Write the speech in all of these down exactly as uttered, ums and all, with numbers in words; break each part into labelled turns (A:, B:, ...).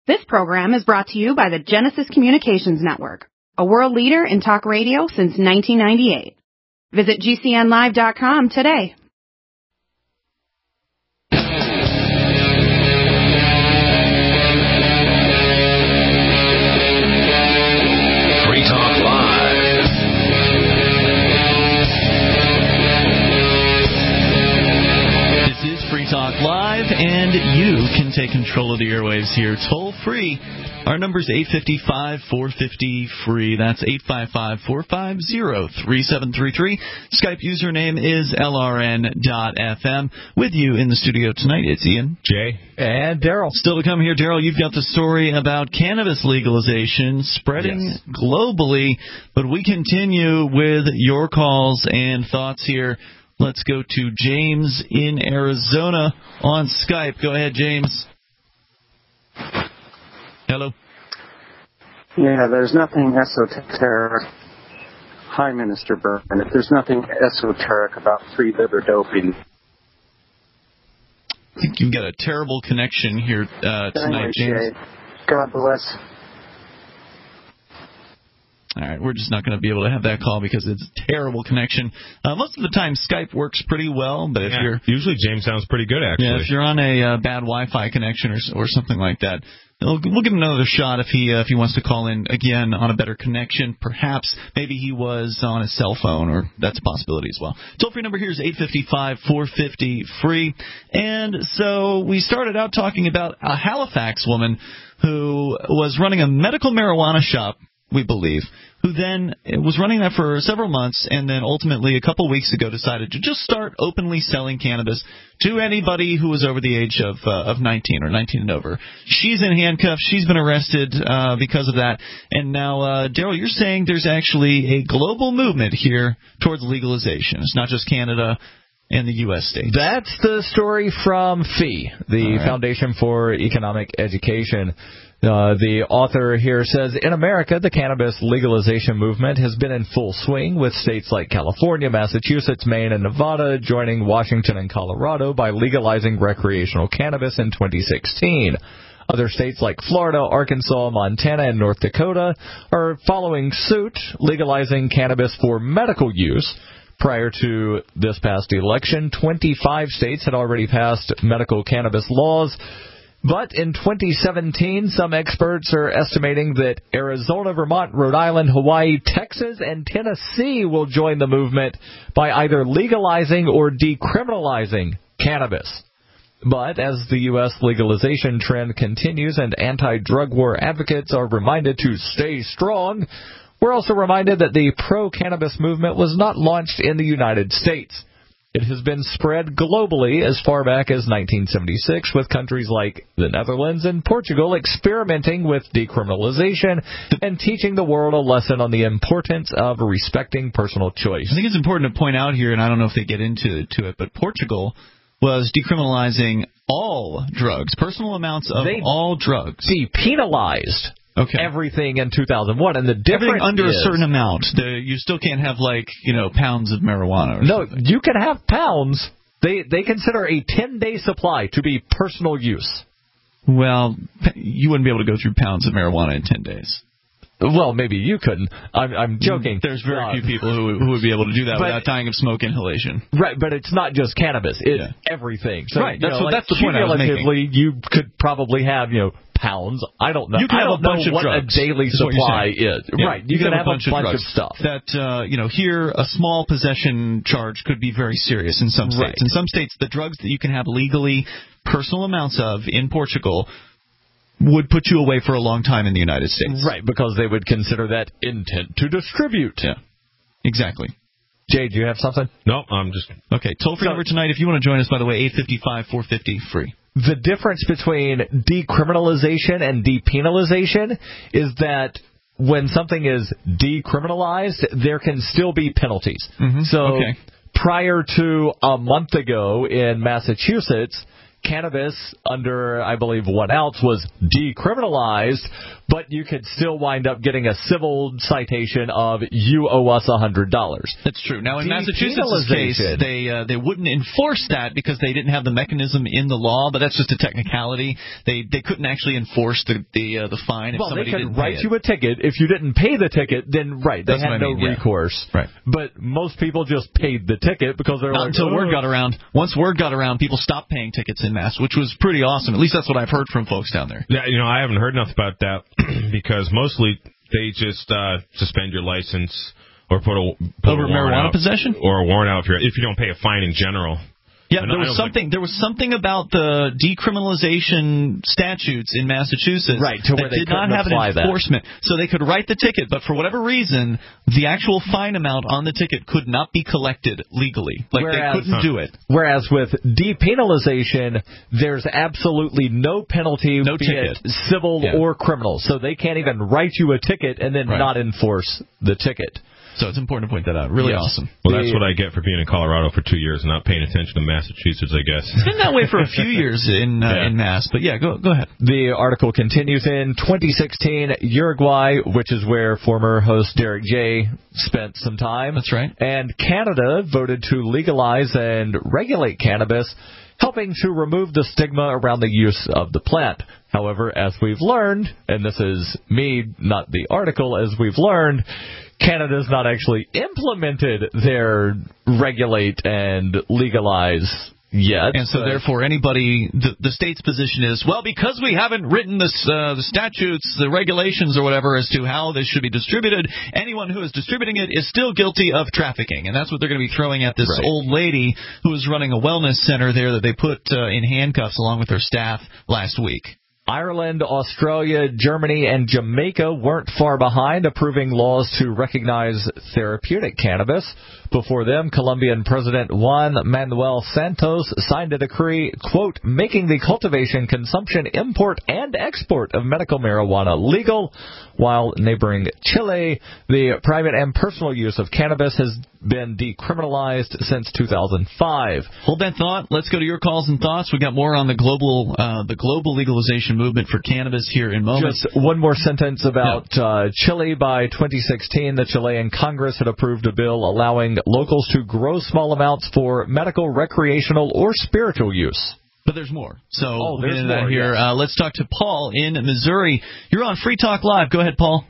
A: This program is brought to you by the Genesis Communications Network, a world leader in talk radio since nineteen ninety-eight. Visit G C N live dot com today.
B: Free Talk Live.
C: This is Free Talk Live, and you can take control of the airwaves here toll free. Our number is eight five five, four five zero, free. That's eight five five, four five zero, three seven three three. Skype username is L R N dot F M. With you in the studio tonight, it's Ian,
D: Jay, and Daryl.
C: Still to come here, Daryl, you've got the story about cannabis legalization spreading yes. globally, but we continue with your calls and thoughts here. Let's go to James in Arizona on Skype. Go ahead, James. Hello.
E: Yeah, there's nothing esoteric. Hi, Minister Berman. There's nothing esoteric about free liver doping.
C: I think you've got a terrible connection here uh, tonight,
E: anyway,
C: James.
E: Jay, God bless.
C: All right, we're just not going to be able to have that call because it's a terrible connection. Uh, most of the time, Skype works pretty well, but if
D: yeah,
C: you're
D: usually James sounds pretty good actually.
C: Yeah, if you're on a uh, bad Wi-Fi connection or or something like that, we'll, we'll give him another shot if he uh, if he wants to call in again on a better connection. Perhaps maybe he was on a cell phone, or that's a possibility as well. Toll free number here is eight five five, four five zero, free. And so we started out talking about a Halifax woman who was running a medical marijuana shop, we believe, who then was running that for several months and then ultimately a couple weeks ago decided to just start openly selling cannabis to anybody who was over the age of uh, of nineteen or nineteen and over. She's in handcuffs. She's been arrested uh, because of that. And now, uh, Daryl, you're saying there's actually a global movement here towards legalization. It's not just Canada and the U S states.
F: That's the story from F E E, the
C: right.
F: Foundation for Economic Education. Uh, the author here says, in America, the cannabis legalization movement has been in full swing, with states like California, Massachusetts, Maine, and Nevada joining Washington and Colorado by legalizing recreational cannabis in twenty sixteen. Other states like Florida, Arkansas, Montana, and North Dakota are following suit, legalizing cannabis for medical use. Prior to this past election, twenty-five states had already passed medical cannabis laws. But in twenty seventeen, some experts are estimating that Arizona, Vermont, Rhode Island, Hawaii, Texas, and Tennessee will join the movement by either legalizing or decriminalizing cannabis. But as the U S legalization trend continues and anti-drug war advocates are reminded to stay strong, we're also reminded that the pro-cannabis movement was not launched in the United States. It has been spread globally as far back as nineteen seventy-six, with countries like the Netherlands and Portugal experimenting with decriminalization and teaching the world a lesson on the importance of respecting personal choice.
C: I think it's important to point out here, and I don't know if they get into to it, but Portugal was decriminalizing all drugs, personal amounts of
F: they
C: all drugs.
F: Depenalized.
C: Okay.
F: Everything in two thousand one, and the difference
C: Everything under
F: is,
C: a certain amount. The, you still can't have, like, you know, pounds of marijuana. Or
F: no,
C: something.
F: You can have pounds. They they consider a ten-day supply to be personal use.
C: Well, you wouldn't be able to go through pounds of marijuana in ten days.
F: Well, maybe you couldn't. I'm, I'm joking.
C: There's very
F: uh,
C: few people who who would be able to do that
F: but,
C: without dying of smoke inhalation.
F: Right, but it's not just cannabis. It's
C: yeah.
F: everything. So,
C: right, that's,
F: you know,
C: what,
F: like,
C: that's the point I was making.
F: Cumulatively, you could probably have, you know, pounds. I don't know.
C: You can
F: I
C: have
F: don't
C: a bunch
F: know
C: of
F: what
C: drugs,
F: a daily
C: is what
F: supply
C: you're
F: is.
C: Yeah.
F: Right, you, you can, can have, have a bunch, bunch of, of stuff.
C: That, uh, you know, here a small possession charge could be very serious in some states.
F: Right.
C: In some states, the drugs that you can have legally personal amounts of in Portugal would put you away for a long time in the United States.
F: Right, because they would consider that intent to distribute.
C: Yeah, exactly.
F: Jay, do you have something?
D: No, I'm just...
C: Okay, toll-free so, number tonight, if you want to join us, by the way, eight five five, four five zero, free.
F: The difference between decriminalization and depenalization is that when something is decriminalized, there can still be penalties.
C: Mm-hmm.
F: So
C: okay.
F: prior to a month ago in Massachusetts, cannabis under, I believe, one ounce was decriminalized, but you could still wind up getting a civil citation of you owe us one hundred dollars.
C: That's true. Now, in Massachusetts' case, they uh, they wouldn't enforce that because they didn't have the mechanism in the law, but that's just a technicality. They they couldn't actually enforce the the, uh, the fine if
F: well,
C: somebody
F: they
C: didn't
F: could write
C: pay
F: you a ticket. If you didn't pay the ticket, then, right, they
C: That's
F: had
C: what I
F: no
C: mean, yeah.
F: recourse.
C: Right.
F: But most people just paid the ticket because they were
C: Not
F: like,
C: until
F: oh.
C: word got around. Once word got around, people stopped paying tickets in Mass, which was pretty awesome. At least that's what I've heard from folks down there.
D: Yeah, you know, I haven't heard enough about that because mostly they just uh, suspend your license or put a put
C: over
D: a warrant
C: marijuana
D: out,
C: possession
D: or a warrant out if, you're, if you don't pay a fine in general.
C: Yeah,
D: And
C: there
D: I
C: was
D: don't
C: something. There was something about the decriminalization statutes in Massachusetts,
F: right, to where
C: that
F: they
C: did not have an enforcement. That. So they could write the ticket, but for whatever reason, the actual fine amount on the ticket could not be collected legally. Like
F: whereas,
C: they couldn't
F: huh.
C: do it.
F: Whereas with depenalization, there's absolutely no penalty,
C: no
F: be
C: ticket,
F: it civil
C: yeah.
F: or criminal. So they can't even write you a ticket and then
C: right.
F: not enforce the ticket.
C: So it's important to point that out. Really
F: yes.
C: awesome.
D: Well, that's what I get for being in Colorado for two years and not paying attention to Massachusetts, I guess.
C: It's been that way for a few years in uh,
D: yeah.
C: in Mass, but yeah, go go ahead.
F: The article continues in twenty sixteen, Uruguay, which is where former host Derek J. spent some time.
C: That's right.
F: And Canada voted to legalize and regulate cannabis, helping to remove the stigma around the use of the plant. However, as we've learned, and this is me, not the article, as we've learned, Canada's not actually implemented their regulate and legalize yet.
C: And so, uh, therefore, anybody, the, the state's position is, well, because we haven't written this, uh, the statutes, the regulations or whatever as to how this should be distributed, anyone who is distributing it is still guilty of trafficking. And that's what they're going to be throwing at this
F: right.
C: old lady who was running a wellness center there that they put uh, in handcuffs along with her staff last week.
F: Ireland, Australia, Germany, and Jamaica weren't far behind approving laws to recognize therapeutic cannabis. Before them, Colombian President Juan Manuel Santos signed a decree, quote, making the cultivation, consumption, import, and export of medical marijuana legal, while neighboring Chile, the private and personal use of cannabis has been decriminalized since two thousand five.
C: Hold that thought. Let's go to your calls and thoughts. We got more on the global uh, the global legalization movement for cannabis here in moments.
F: Just one more sentence about yeah. uh, Chile. By twenty sixteen, the Chilean Congress had approved a bill allowing locals to grow small amounts for medical, recreational, or spiritual use.
C: But there's more. So
F: oh,
C: we'll
F: there's
C: get into
F: more,
C: that here.
F: yes.
C: Uh, let's talk to Paul in Missouri. You're on Free Talk Live. Go ahead, Paul.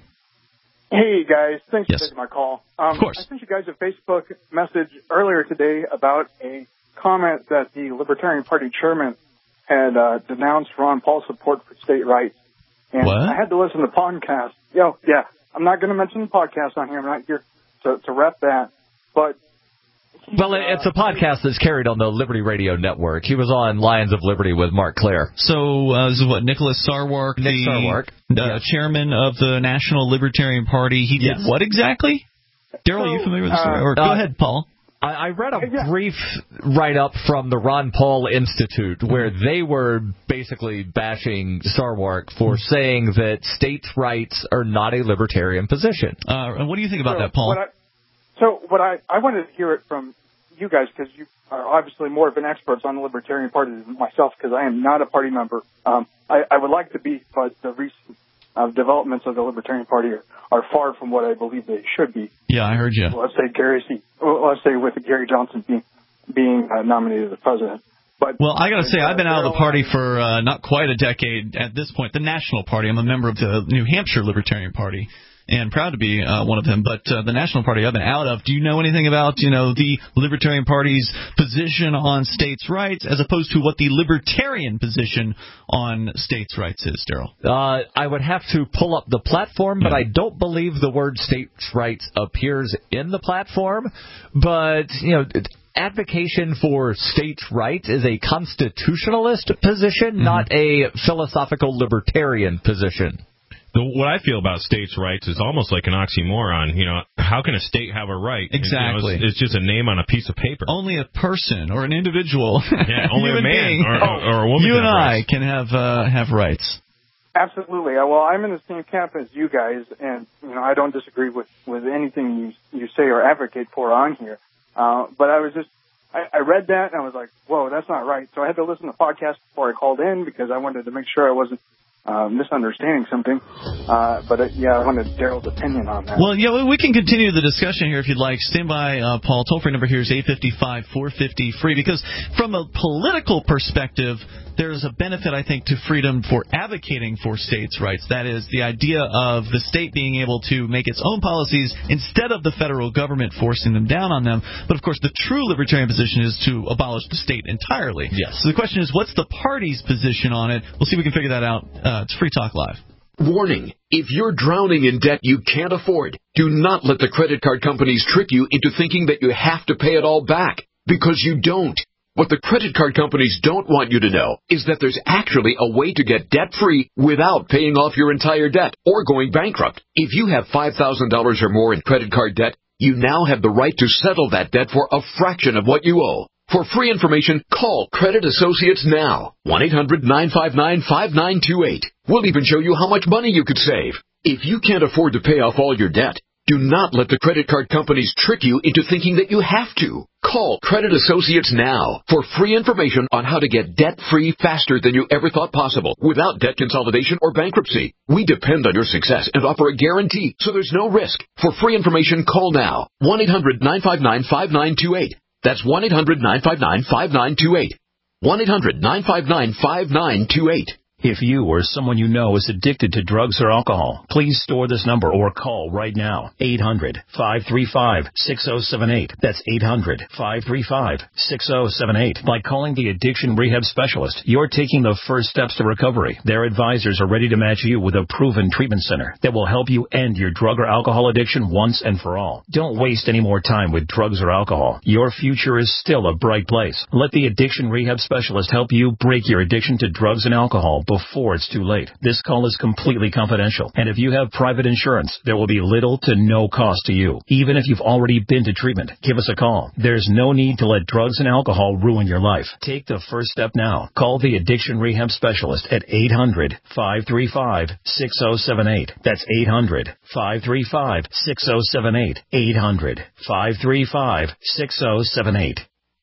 G: Hey, guys. Thanks
C: yes.
G: for taking my call. Um,
C: of course.
G: I sent you guys a Facebook message earlier today about a comment that the Libertarian Party chairman had uh, denounced Ron Paul's support for state rights. And
C: what?
G: I had to listen to the podcast. Yo, yeah, I'm not going to mention the podcast on here. I'm not here to, to rep that. But
F: Well, it's a podcast that's carried on the Liberty Radio Network. He was on Lions of Liberty with Mark Claire.
C: So, uh, this is what, Nicholas Sarwark,
F: Nick
C: the
F: Sarwark.
C: Uh,
F: yes.
C: chairman of the National Libertarian Party. He
F: yes.
C: did what exactly? Daryl,
G: so,
C: are you familiar with this story?
G: Uh,
C: or, go
F: uh,
C: ahead, Paul.
F: I, I read a
G: yeah.
F: brief write-up from the Ron Paul Institute where they were basically bashing Sarwark for saying that states' rights are not a libertarian position.
C: Uh, and what do you think about
G: so
C: that, Paul?
G: What I, so what I, I wanted to hear it from you guys, because you are obviously more of an expert on the Libertarian Party than myself, because I am not a party member. Um, I, I would like to be, but the recent uh, developments of the Libertarian Party are, are far from what I believe they should be.
C: Yeah, I heard you.
G: Well, let's say Gary, well, let's say with Gary Johnson being being uh, nominated as president. But
C: well, I got to say,
G: uh,
C: I've been out of the party for uh, not quite a decade at this point. The National Party. I'm a member of the New Hampshire Libertarian Party, and proud to be uh, one of them. But uh, the National Party I've been out of. Do you know anything about, you know, the Libertarian Party's position on states' rights as opposed to what the Libertarian position on states' rights is, Daryl?
F: Uh, I would have to pull up the platform, but
C: yeah.
F: I don't believe the word states' rights appears in the platform. But, you know, advocation for states' rights is a constitutionalist position, mm-hmm. not a philosophical libertarian position.
D: The, what I feel about states' rights is almost like an oxymoron. You know, how can a state have a right?
C: Exactly.
D: You know, it's, it's just a name on a piece of paper.
C: Only a person or an individual,
D: yeah, only a man or, or, or a woman.
C: You and
D: have
C: I
D: rights.
C: can have uh, have rights.
G: Absolutely. Well, I'm in the same camp as you guys, and you know, I don't disagree with, with anything you you say or advocate for on here. Uh, but I was just I, I read that and I was like, whoa, that's not right. So I had to listen to the podcast before I called in because I wanted to make sure I wasn't uh, misunderstanding something. Uh, but uh, yeah, I wanted Daryl's opinion on that.
C: Well, yeah, we can continue the discussion here if you'd like. Stand by, uh, Paul. Toll-free number here is eight five five, four five zero, free. Because from a political perspective, there's a benefit, I think, to freedom for advocating for states' rights. That is, the idea of the state being able to make its own policies instead of the federal government forcing them down on them. But, of course, the true libertarian position is to abolish the state entirely.
F: Yes.
C: So the question is, what's the party's position on it? We'll see if we can figure that out. Uh, it's Free Talk Live.
H: Warning, if you're drowning in debt you can't afford, do not let the credit card companies trick you into thinking that you have to pay it all back, because you don't. What the credit card companies don't want you to know is that there's actually a way to get debt-free without paying off your entire debt or going bankrupt. If you have five thousand dollars or more in credit card debt, you now have the right to settle that debt for a fraction of what you owe. For free information, call Credit Associates now. one eight hundred nine five nine five nine two eight. We'll even show you how much money you could save. If you can't afford to pay off all your debt, do not let the credit card companies trick you into thinking that you have to. Call Credit Associates now for free information on how to get debt-free faster than you ever thought possible without debt consolidation or bankruptcy. We depend on your success and offer a guarantee, so there's no risk. For free information, call now. one eight hundred nine five nine five nine two eight. That's one eight hundred nine five nine five nine two eight. one eight hundred nine five nine five nine two eight.
I: If you or someone you know is addicted to drugs or alcohol, please store this number or call right now. eight hundred five three five six oh seven eight. That's eight hundred five three five six oh seven eight. By calling the Addiction Rehab Specialist, you're taking the first steps to recovery. Their advisors are ready to match you with a proven treatment center that will help you end your drug or alcohol addiction once and for all. Don't waste any more time with drugs or alcohol. Your future is still a bright place. Let the Addiction Rehab Specialist help you break your addiction to drugs and alcohol before it's too late. This call is completely confidential, and if you have private insurance, there will be little to no cost to you. Even if you've already been to treatment, give us a call. There's no need to let drugs and alcohol ruin your life. Take the first step now. Call the Addiction Rehab Specialist at eight hundred five three five six oh seven eight. That's eight hundred five three five six oh seven eight. eight hundred five three five six oh seven eight.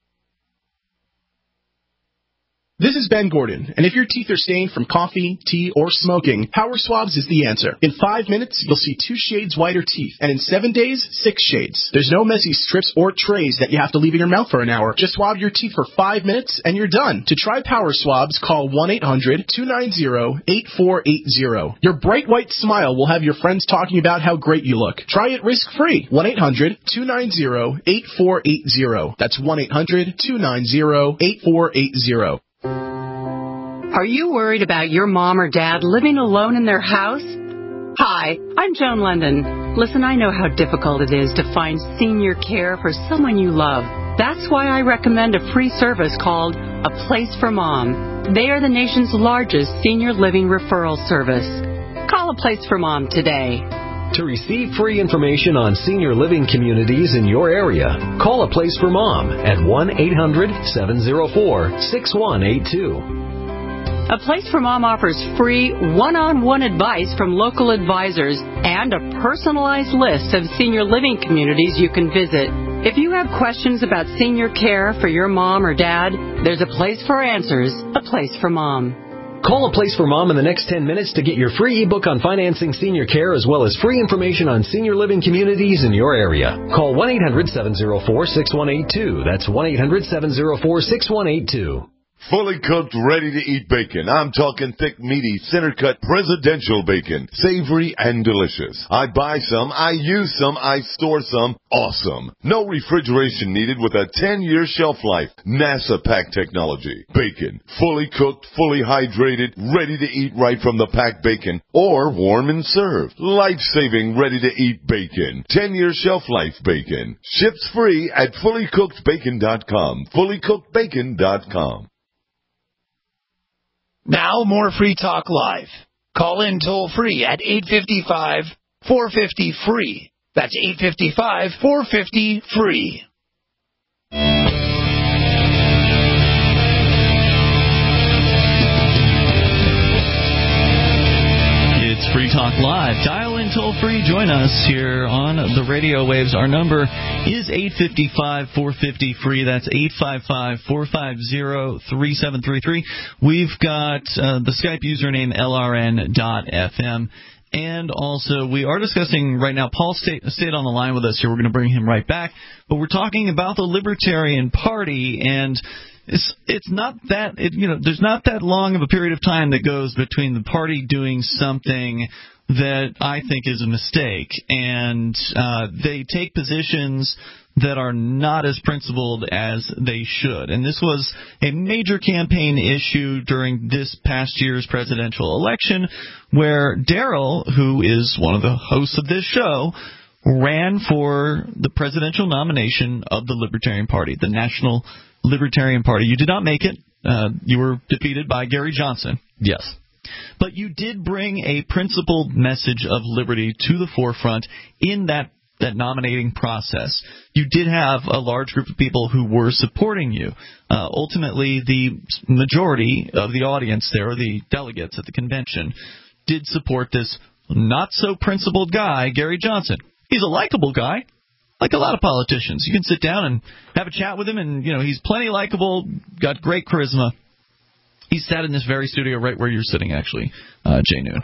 J: This is Ben Gordon, and if your teeth are stained from coffee, tea, or smoking, Power Swabs is the answer. In five minutes, you'll see two shades whiter teeth, and in seven days, six shades. There's no messy strips or trays that you have to leave in your mouth for an hour. Just swab your teeth for five minutes, and you're done. To try Power Swabs, call one eight hundred two nine zero eight four eight zero. Your bright white smile will have your friends talking about how great you look. Try it risk-free. one eight hundred two nine zero eight four eight zero. That's one eight hundred two nine zero eight four eight zero.
A: Are you worried about your mom or dad living alone in their house? Hi, I'm Joan London. Listen, I know how difficult it is to find senior care for someone you love. That's why I recommend a free service called A Place for Mom. They are the nation's largest senior living referral service. Call A Place for Mom today.
K: To receive free information on senior living communities in your area, call A Place for Mom at one eight hundred seven oh four six one eight two.
A: A Place for Mom offers free one-on-one advice from local advisors and a personalized list of senior living communities you can visit. If you have questions about senior care for your mom or dad, there's a place for answers, A Place for Mom.
K: Call A Place for Mom in the next ten minutes to get your free ebook on financing senior care as well as free information on senior living communities in your area. Call one eight hundred seven oh four six one eight two. That's one eight hundred seven oh four six one eight two.
L: Fully cooked, ready-to-eat bacon. I'm talking thick, meaty, center-cut, presidential bacon. Savory and delicious. I buy some, I use some, I store some. Awesome. No refrigeration needed with a ten-year shelf life. NASA pack technology. Bacon. Fully cooked, fully hydrated, ready to eat right from the packed bacon. Or warm and served. Life-saving, ready-to-eat bacon. ten-year shelf life bacon. Ships free at fully cooked bacon dot com. fully cooked bacon dot com.
M: Now more Free Talk Live. Call in toll free at eight five five, four five zero, free. That's eight five five, four five zero, free.
C: It's Free Talk Live. Dial in toll free. Join us here on the radio waves. Our number is eight five five, four five zero, free. That's eight five five, four five zero, three seven three three. We've got uh, the Skype username L R N dot F M. And also, we are discussing right now, Paul stayed, stayed on the line with us here. We're going to bring him right back. But we're talking about the Libertarian Party, and it's it's not that, it, you know, there's not that long of a period of time that goes between the party doing something that I think is a mistake. And uh, they take positions that are not as principled as they should. And this was a major campaign issue during this past year's presidential election, where Daryl, who is one of the hosts of this show, ran for the presidential nomination of the Libertarian Party, the National Libertarian Party. You did not make it. Uh, you were defeated by Gary Johnson.
F: Yes.
C: But you did bring a principled message of liberty to the forefront in that that nominating process. You did have a large group of people who were supporting you. Uh, ultimately, the majority of the audience there, or the delegates at the convention, did support this not-so-principled guy, Gary Johnson. He's a likable guy, like a lot of politicians. You can sit down and have a chat with him, and you know he's plenty likable, got great charisma. He sat in this very studio right where you're sitting, actually, uh, Jay Noon.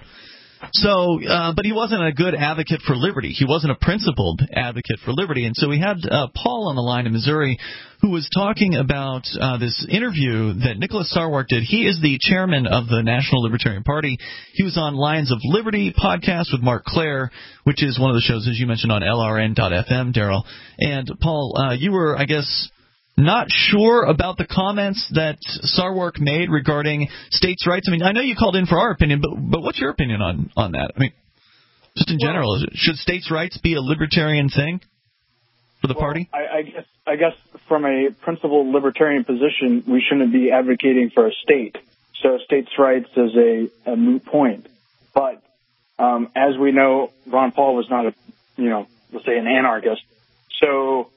C: So, uh, but he wasn't a good advocate for liberty. He wasn't a principled advocate for liberty. And so we had uh, Paul on the line in Missouri who was talking about uh, this interview that Nicholas Sarwark did. He is the chairman of the National Libertarian Party. He was on Lions of Liberty podcast with Mark Clare, which is one of the shows, as you mentioned, on L R N dot F M, Daryl. And, Paul, uh, you were, I guess, not sure about the comments that Sarwark made regarding states' rights. I mean, I know you called in for our opinion, but but what's your opinion on, on that? I mean, just in general, is it, should states' rights be a libertarian thing for the
G: well,
C: party?
G: I, I guess I guess from a principled libertarian position, we shouldn't be advocating for a state. So states' rights is a, a moot point. But um, as we know, Ron Paul was not a, you know, let's say an anarchist. So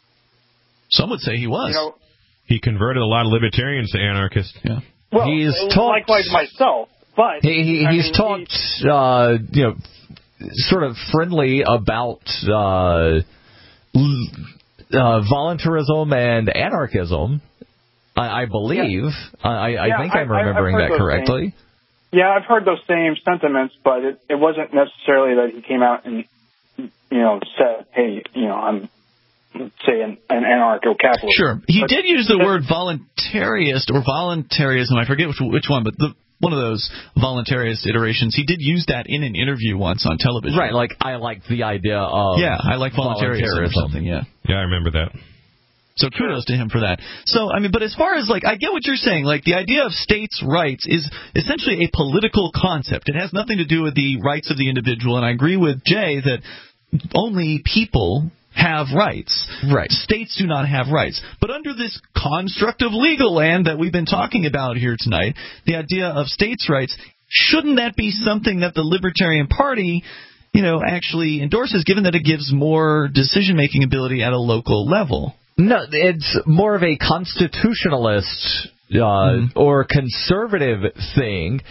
C: some would say he was.
G: You know,
D: he converted a lot of libertarians to anarchists.
C: Yeah.
G: Well,
F: he's talked,
G: likewise myself, but
F: he, he, he's
G: mean,
F: talked, he, uh, you know, sort of friendly about uh, uh, voluntarism and anarchism. I, I believe.
G: Yeah.
F: I, I
G: yeah,
F: think I'm remembering
G: I,
F: that correctly.
G: Same, yeah, I've heard those same sentiments, but it, it wasn't necessarily that he came out and, you know, said, "Hey, you know, I'm." say an, an anarcho-capitalist."
C: Sure. He
G: but,
C: did use the word voluntarist or voluntarism. I forget which, which one, but the, one of those voluntarist iterations. He did use that in an interview once on television.
F: Right, like I like the idea of
C: yeah, I like voluntarism, voluntarism. or something, yeah.
D: Yeah, I remember that.
C: So kudos to him for that. So, I mean, but as far as, like, I get what you're saying. Like, the idea of states' rights is essentially a political concept. It has nothing to do with the rights of the individual, and I agree with Jay that only people have rights.
F: Right.
C: States do not have rights. But under this construct of legal land that we've been talking about here tonight, the idea of states' rights, shouldn't that be something that the Libertarian Party, you know, actually endorses, given that it gives more decision-making ability at a local level?
F: No, it's more of a constitutionalist uh, mm-hmm. or conservative thing.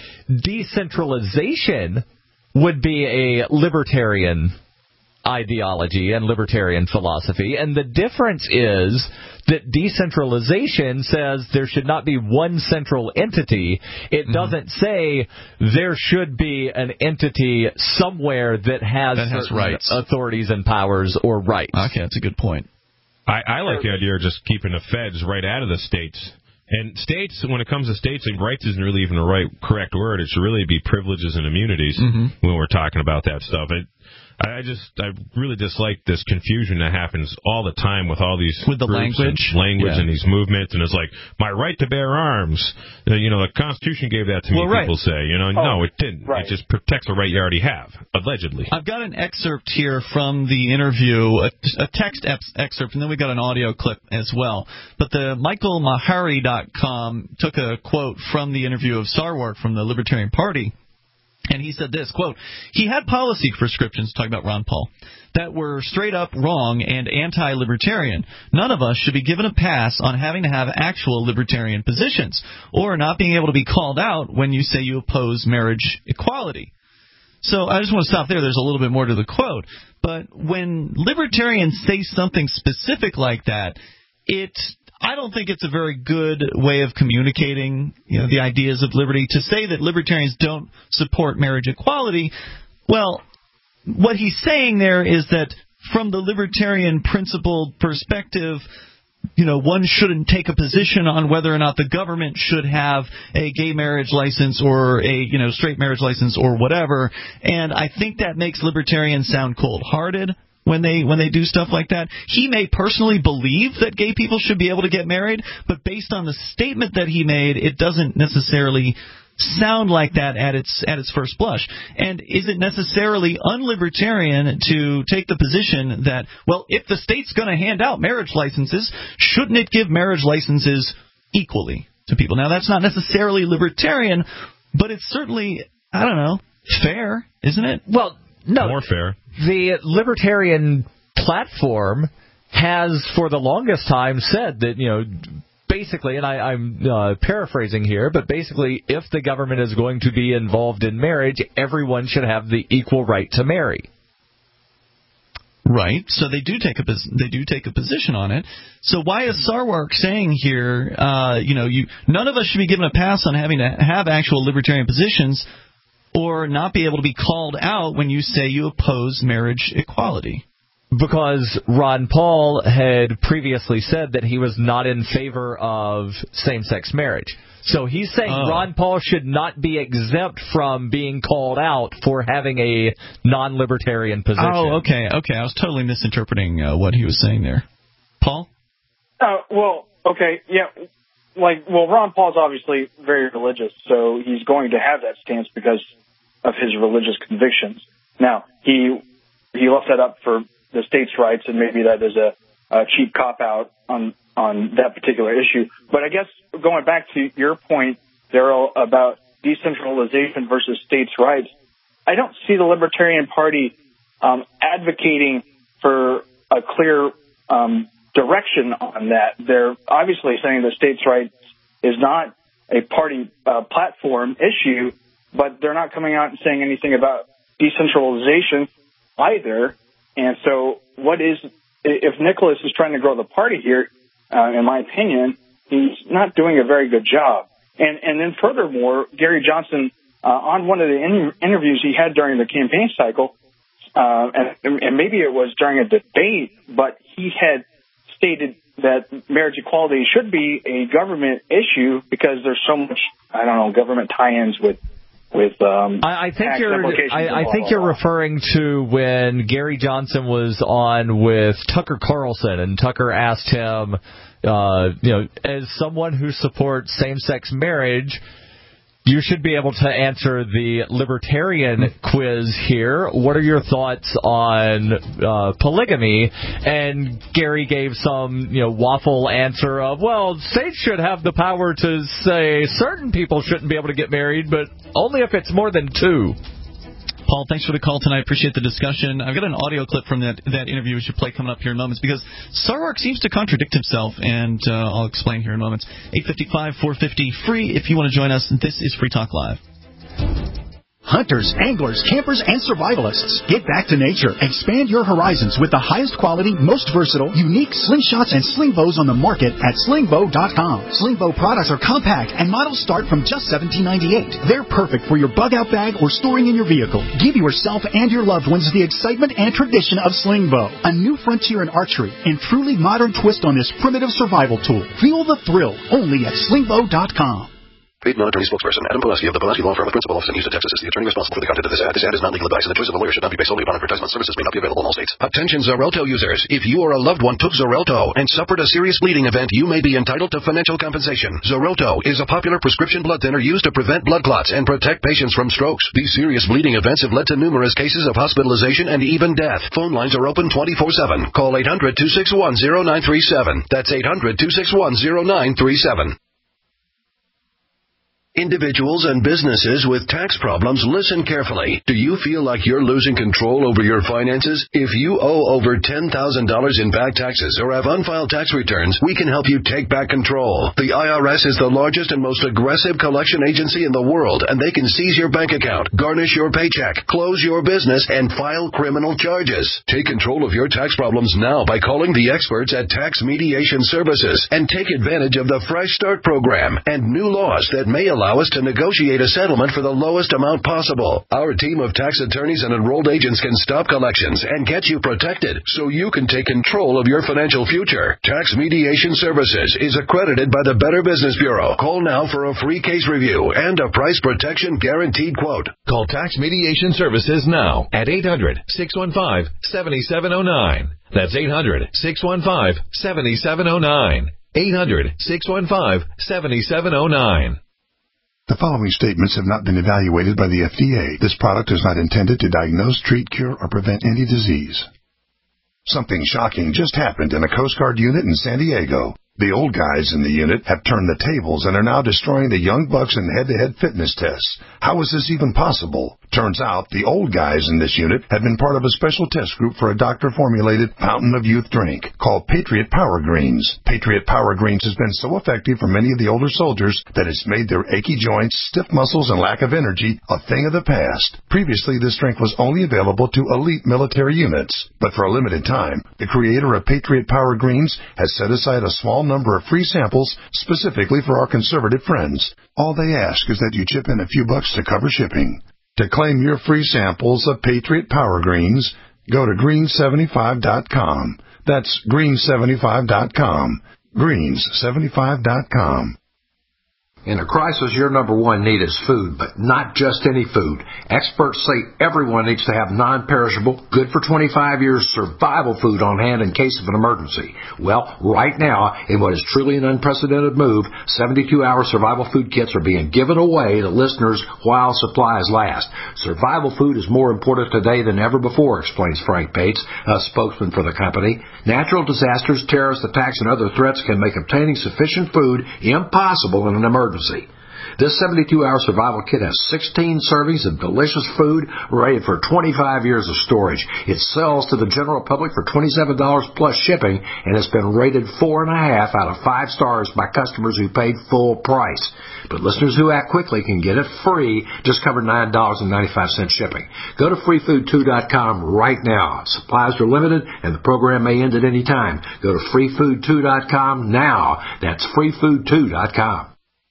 F: Decentralization would be a libertarian ideology and libertarian philosophy, and the difference is that decentralization says there should not be one central entity. It mm-hmm. doesn't say there should be an entity somewhere that has,
C: that has rights,
F: authorities and powers or rights.
C: Okay, that's a good point.
D: I, I like the idea of just keeping the feds right out of the states. And states, when it comes to states, and rights isn't really even the right correct word. It should really be privileges and immunities mm-hmm. when we're talking about that stuff. It, I just, I really dislike this confusion that happens all the time with all these
C: with the language,
D: and language,
C: yeah.
D: and these movements, and it's like my right to bear arms. Uh, you know, the Constitution gave that to
C: well,
D: me.
C: Right.
D: People say, you know,
G: oh,
D: no, it didn't.
G: Right.
D: It just protects a right you already have, allegedly.
C: I've got an excerpt here from the interview, a, a text excerpt, and then we got an audio clip as well. But the Michael Mahari dot com took a quote from the interview of Sarwark from the Libertarian Party. And he said this, quote, he had policy prescriptions, talking about Ron Paul, that were straight up wrong and anti-libertarian. None of us should be given a pass on having to have actual libertarian positions or not being able to be called out when you say you oppose marriage equality. So I just want to stop there. There's a little bit more to the quote. But when libertarians say something specific like that, it I don't think it's a very good way of communicating, you know, the ideas of liberty. To say that libertarians don't support marriage equality, well, what he's saying there is that from the libertarian principled perspective, you know, one shouldn't take a position on whether or not the government should have a gay marriage license or a, you know, straight marriage license or whatever. And I think that makes libertarians sound cold-hearted when they when they do stuff like that. He may personally believe that gay people should be able to get married, but based on the statement that he made, it doesn't necessarily sound like that at its at its first blush. And is it necessarily unlibertarian to take the position that, well, if the state's going to hand out marriage licenses, shouldn't it give marriage licenses equally to people? Now, that's not necessarily libertarian, but it's certainly, I don't know, fair, isn't it?
F: Well, no.
D: More fair.
F: The libertarian platform has, for the longest time, said that, you know, basically, and I, I'm uh, paraphrasing here, but basically, if the government is going to be involved in marriage, everyone should have the equal right to marry.
C: Right. So they do take a they do take a position on it. So why is Sarwark saying here, uh, you know, you none of us should be given a pass on having to have actual libertarian positions or not be able to be called out when you say you oppose marriage equality?
F: Because Ron Paul had previously said that he was not in favor of same-sex marriage. So he's saying oh. Ron Paul should not be exempt from being called out for having a non-libertarian position.
C: Oh, okay, okay. I was totally misinterpreting uh, what he was saying there. Paul?
G: Uh, well, okay, yeah. Like, well, Ron Paul's obviously very religious, so he's going to have that stance because of his religious convictions. Now, he he left that up for the states' rights, and maybe that is a, a cheap cop-out on on that particular issue. But I guess going back to your point, Daryl, about decentralization versus states' rights, I don't see the Libertarian Party um, advocating for a clear um, direction on that. They're obviously saying that states' rights is not a party uh, platform issue, but they're not coming out and saying anything about decentralization either. And so what is, if Nicholas is trying to grow the party here, uh, in my opinion, he's not doing a very good job. And and then furthermore, Gary Johnson, uh, on one of the in- interviews he had during the campaign cycle, uh, and, and maybe it was during a debate, but he had stated that marriage equality should be a government issue because there's so much, I don't know, government tie-ins with With um,
F: I, I think you're I, I
G: blah,
F: think
G: blah,
F: you're
G: blah.
F: referring to when Gary Johnson was on with Tucker Carlson, and Tucker asked him, uh, you know, as someone who supports same-sex marriage, you should be able to answer the libertarian quiz here. What are your thoughts on uh, polygamy? And Gary gave some, you know, waffle answer of, well, states should have the power to say certain people shouldn't be able to get married, but only if it's more than two.
C: Paul, thanks for the call tonight. Appreciate the discussion. I've got an audio clip from that that interview we should play coming up here in moments because Sarwark seems to contradict himself, and uh, I'll explain here in moments. eight five five, four five zero, free if you want to join us. This is Free Talk Live.
N: Hunters, anglers, campers, and survivalists. Get back to nature. Expand your horizons with the highest quality, most versatile, unique slingshots and sling bows on the market at sling bow dot com. Sling bow products are compact and models start from just seventeen ninety-eight. They're perfect for your bug-out bag or storing in your vehicle. Give yourself and your loved ones the excitement and tradition of sling bow, a new frontier in archery and truly modern twist on this primitive survival tool. Feel the thrill only at sling bow dot com.
O: Paid non-attorney spokesperson Adam Pulaski of the Pulaski Law Firm of Principal Office in Houston, Texas is the attorney responsible for the content of this ad. This ad is not legal advice, and the choice of a lawyer should not be based solely upon advertisement. Services may not be available in all states. Attention Xarelto users. If you or a loved one took Xarelto and suffered a serious bleeding event, you may be entitled to financial compensation. Xarelto is a popular prescription blood thinner used to prevent blood clots and protect patients from strokes. These serious bleeding events have led to numerous cases of hospitalization and even death. Phone lines are open twenty-four seven. Call eight hundred, two six one, zero nine three seven. That's eight hundred, two six one, zero nine three seven. Individuals and businesses with tax problems, listen carefully. Do you feel like you're losing control over your finances? If you owe over ten thousand dollars in back taxes or have unfiled tax returns, we can help you take back control. The I R S is the largest and most aggressive collection agency in the world, and they can seize your bank account, garnish your paycheck, close your business, and file criminal charges. Take control of your tax problems now by calling the experts at Tax Mediation Services and take advantage of the Fresh Start program and new laws that may allow allow us to negotiate a settlement for the lowest amount possible. Our team of tax attorneys and enrolled agents can stop collections and get you protected so you can take control of your financial future. Tax Mediation Services is accredited by the Better Business Bureau. Call now for a free case review and a price protection guaranteed quote.
B: Call Tax Mediation Services now at eight hundred, six one five, seven seven zero nine. That's eight hundred, six one five, seven seven zero nine. eight hundred, six one five, seven seven zero nine.
P: The following statements have not been evaluated by the F D A. This product is not intended to diagnose, treat, cure, or prevent any disease. Something shocking just happened in a Coast Guard unit in San Diego. The old guys in the unit have turned the tables and are now destroying the young bucks in head-to-head fitness tests. How is this even possible? Turns out the old guys in this unit have been part of a special test group for a doctor-formulated fountain of youth drink called Patriot Power Greens. Patriot Power Greens has been so effective for many of the older soldiers that it's made their achy joints, stiff muscles, and lack of energy a thing of the past. Previously, this drink was only available to elite military units, but for a limited time, the creator of Patriot Power Greens has set aside a small number of free samples specifically for our conservative friends. All they ask is that you chip in a few bucks to cover shipping. To claim your free samples of Patriot Power Greens, go to green seventy-five dot com. That's green seventy-five dot com. greens seventy-five dot com.
Q: In a crisis, your number one need is food, but not just any food. Experts say everyone needs to have non-perishable, good for twenty-five years survival food on hand in case of an emergency. Well, right now, in what is truly an unprecedented move, seventy-two hour survival food kits are being given away to listeners while supplies last. Survival food is more important today than ever before, explains Frank Bates, a spokesman for the company. Natural disasters, terrorist attacks, and other threats can make obtaining sufficient food impossible in an emergency. This seventy-two hour survival kit has sixteen servings of delicious food rated for twenty-five years of storage. It sells to the general public for twenty-seven dollars plus shipping and has been rated four and a half out of five stars by customers who paid full price. But listeners who act quickly can get it free, just cover nine dollars and ninety-five cents shipping. Go to free food two dot com right now. Supplies are limited and the program may end at any time. Go to free food two dot com now. That's free food two dot com.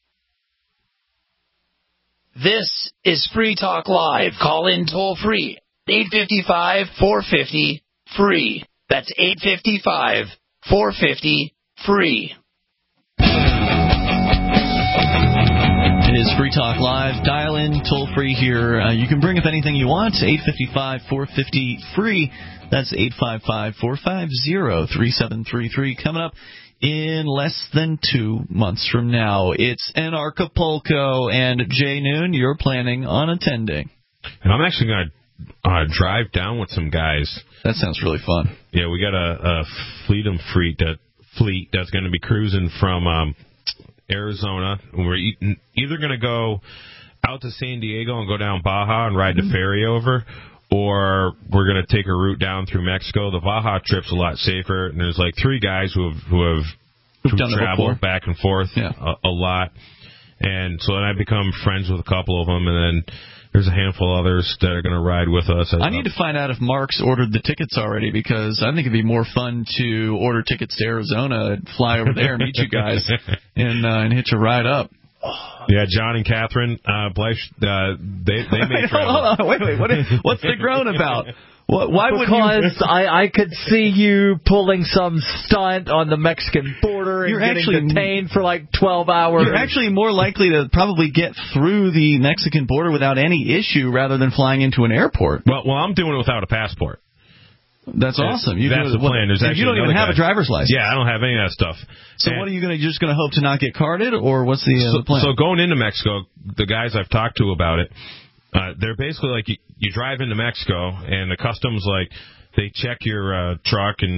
M: This is Free Talk Live. Call in toll free. eight five five, four five zero, free. That's eight five five, four five zero, free.
C: It is Free Talk Live. Dial in toll free here. Uh, you can bring up anything you want. eight five five, four five zero, free. That's eight five five, four five zero, three seven three three. Coming up in less than two months from now, it's Anarchapulco, and Jay Noon, you're planning on attending.
D: And I'm actually going to uh, drive down with some guys.
C: That sounds really fun.
D: Yeah, we got a, a Freedom Fleet, that fleet that's going to be cruising from um, Arizona. We're e- either going to go out to San Diego and go down Baja and ride the ferry over, or we're going to take a route down through Mexico. The Baja trip's a lot safer, and there's like three guys who have who have who traveled back and forth yeah. a, a lot. And so then I become friends with a couple of them, and then there's a handful of others that are going to ride with us.
C: I need to find out if Mark's ordered the tickets already, because I think it'd be more fun to order tickets to Arizona and fly over there and meet you guys and, uh, and hitch a ride up.
D: Yeah, John and Catherine, uh, Blythe, uh, they they may travel.
C: Hold on, wait, wait, what is, what's the groan about? What, why would
F: because
C: you?
F: I, I could see you pulling some stunt on the Mexican border and
C: you're
F: getting
C: actually,
F: detained for like twelve hours.
C: You're actually more likely to probably get through the Mexican border without any issue rather than flying into an airport.
D: Well, well, I'm doing it without a passport.
C: That's awesome. You
D: That's
C: do,
D: the plan. There's
C: you don't even have
D: guy.
C: a driver's license.
D: Yeah, I don't have any of that stuff.
C: So
D: and
C: what are you going to? You're just going to hope to not get carded, or what's the, uh,
D: so,
C: the plan?
D: So going into Mexico, the guys I've talked to about it, uh, they're basically like you, you drive into Mexico, and the customs like they check your uh, truck and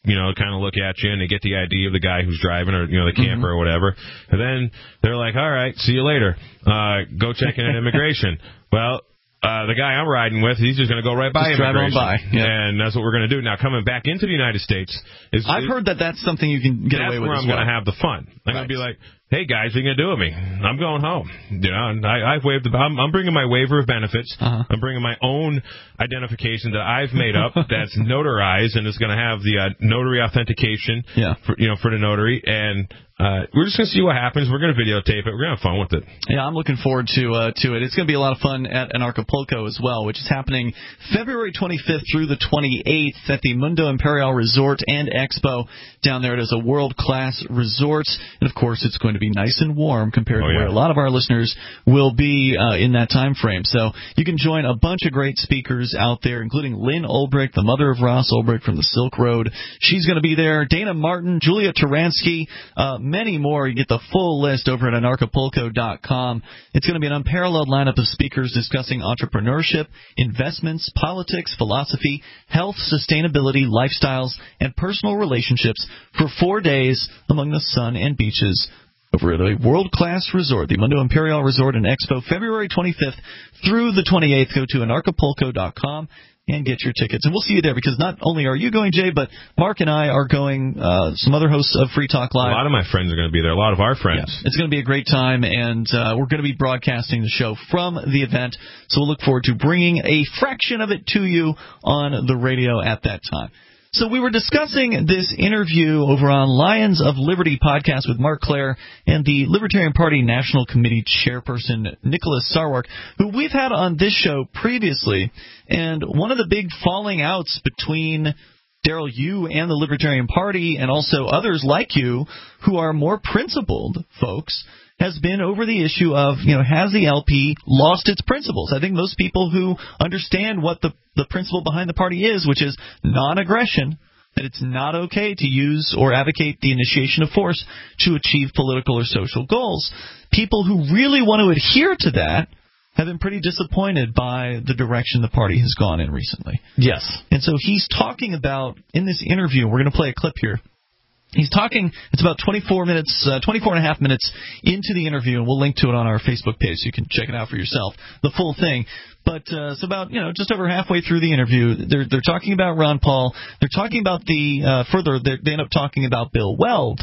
D: you know, kind of look at you and they get the I D of the guy who's driving or, you know, the camper mm-hmm. or whatever. And then they're like, all right, see you later. Uh, go check in at immigration. Well, Uh, the guy I'm riding with, he's just going to go right by
C: just
D: immigration.
C: Drive on by. Yeah.
D: And that's what we're going to do. Now, coming back into the United States is...
C: I've
D: is,
C: heard that that's something you can get away with
D: That's
C: as
D: where I'm
C: well.
D: going to have the fun. I'm
C: right.
D: going to be like, hey, guys, what are you going to do with me? I'm going home. You know, and I, I've waived the... I'm, I'm bringing my waiver of benefits. Uh-huh. I'm bringing my own identification that I've made up that's notarized, and it's going to have the uh, notary authentication
C: yeah.
D: for, you know, for the notary. And... Uh, we're just going to see what happens. We're going to videotape it. We're going to have fun with it.
C: Yeah, I'm looking forward to uh, to it. It's going to be a lot of fun at Anarchapulco as well, which is happening February twenty-fifth through the twenty-eighth at the Mundo Imperial Resort and Expo down there. It is a world-class resort. And, of course, it's going to be nice and warm compared
D: oh,
C: to
D: yeah.
C: where a lot of our listeners will be uh, in that time frame. So you can join a bunch of great speakers out there, including Lynn Ulbricht, the mother of Ross Ulbricht from the Silk Road. She's going to be there. Dana Martin, Julia Taransky, uh, many more. You get the full list over at anarchapulco dot com. It's going to be an unparalleled lineup of speakers discussing entrepreneurship, investments, politics, philosophy, health, sustainability, lifestyles, and personal relationships for four days among the sun and beaches over at a world-class resort, the Mundo Imperial Resort and Expo, February twenty-fifth through the twenty-eighth. Go to anarchapulco dot com and get your tickets. And we'll see you there because not only are you going, Jay, but Mark and I are going, uh, some other hosts of Free Talk Live.
D: A lot of my friends are going to be there, a lot of our friends.
C: Yeah, it's going to be a great time, and uh, we're going to be broadcasting the show from the event, so we'll look forward to bringing a fraction of it to you on the radio at that time. So we were discussing this interview over on Lions of Liberty podcast with Mark Clare and the Libertarian Party National Committee chairperson, Nicholas Sarwark, who we've had on this show previously. And one of the big falling outs between Daryl, you and the Libertarian Party and also others like you who are more principled folks has been over the issue of, you know, has the L P lost its principles? I think most people who understand what the, the principle behind the party is, which is non-aggression, that it's not okay to use or advocate the initiation of force to achieve political or social goals. People who really want to adhere to that have been pretty disappointed by the direction the party has gone in recently.
F: Yes.
C: And so he's talking about, in this interview, we're going to play a clip here. He's talking, it's about twenty-four minutes, uh, twenty-four and a half minutes into the interview, and we'll link to it on our Facebook page so you can check it out for yourself, the full thing. But uh, it's about, you know, just over halfway through the interview. They're they're talking about Ron Paul. They're talking about the, uh, further, they end up talking about Bill Weld,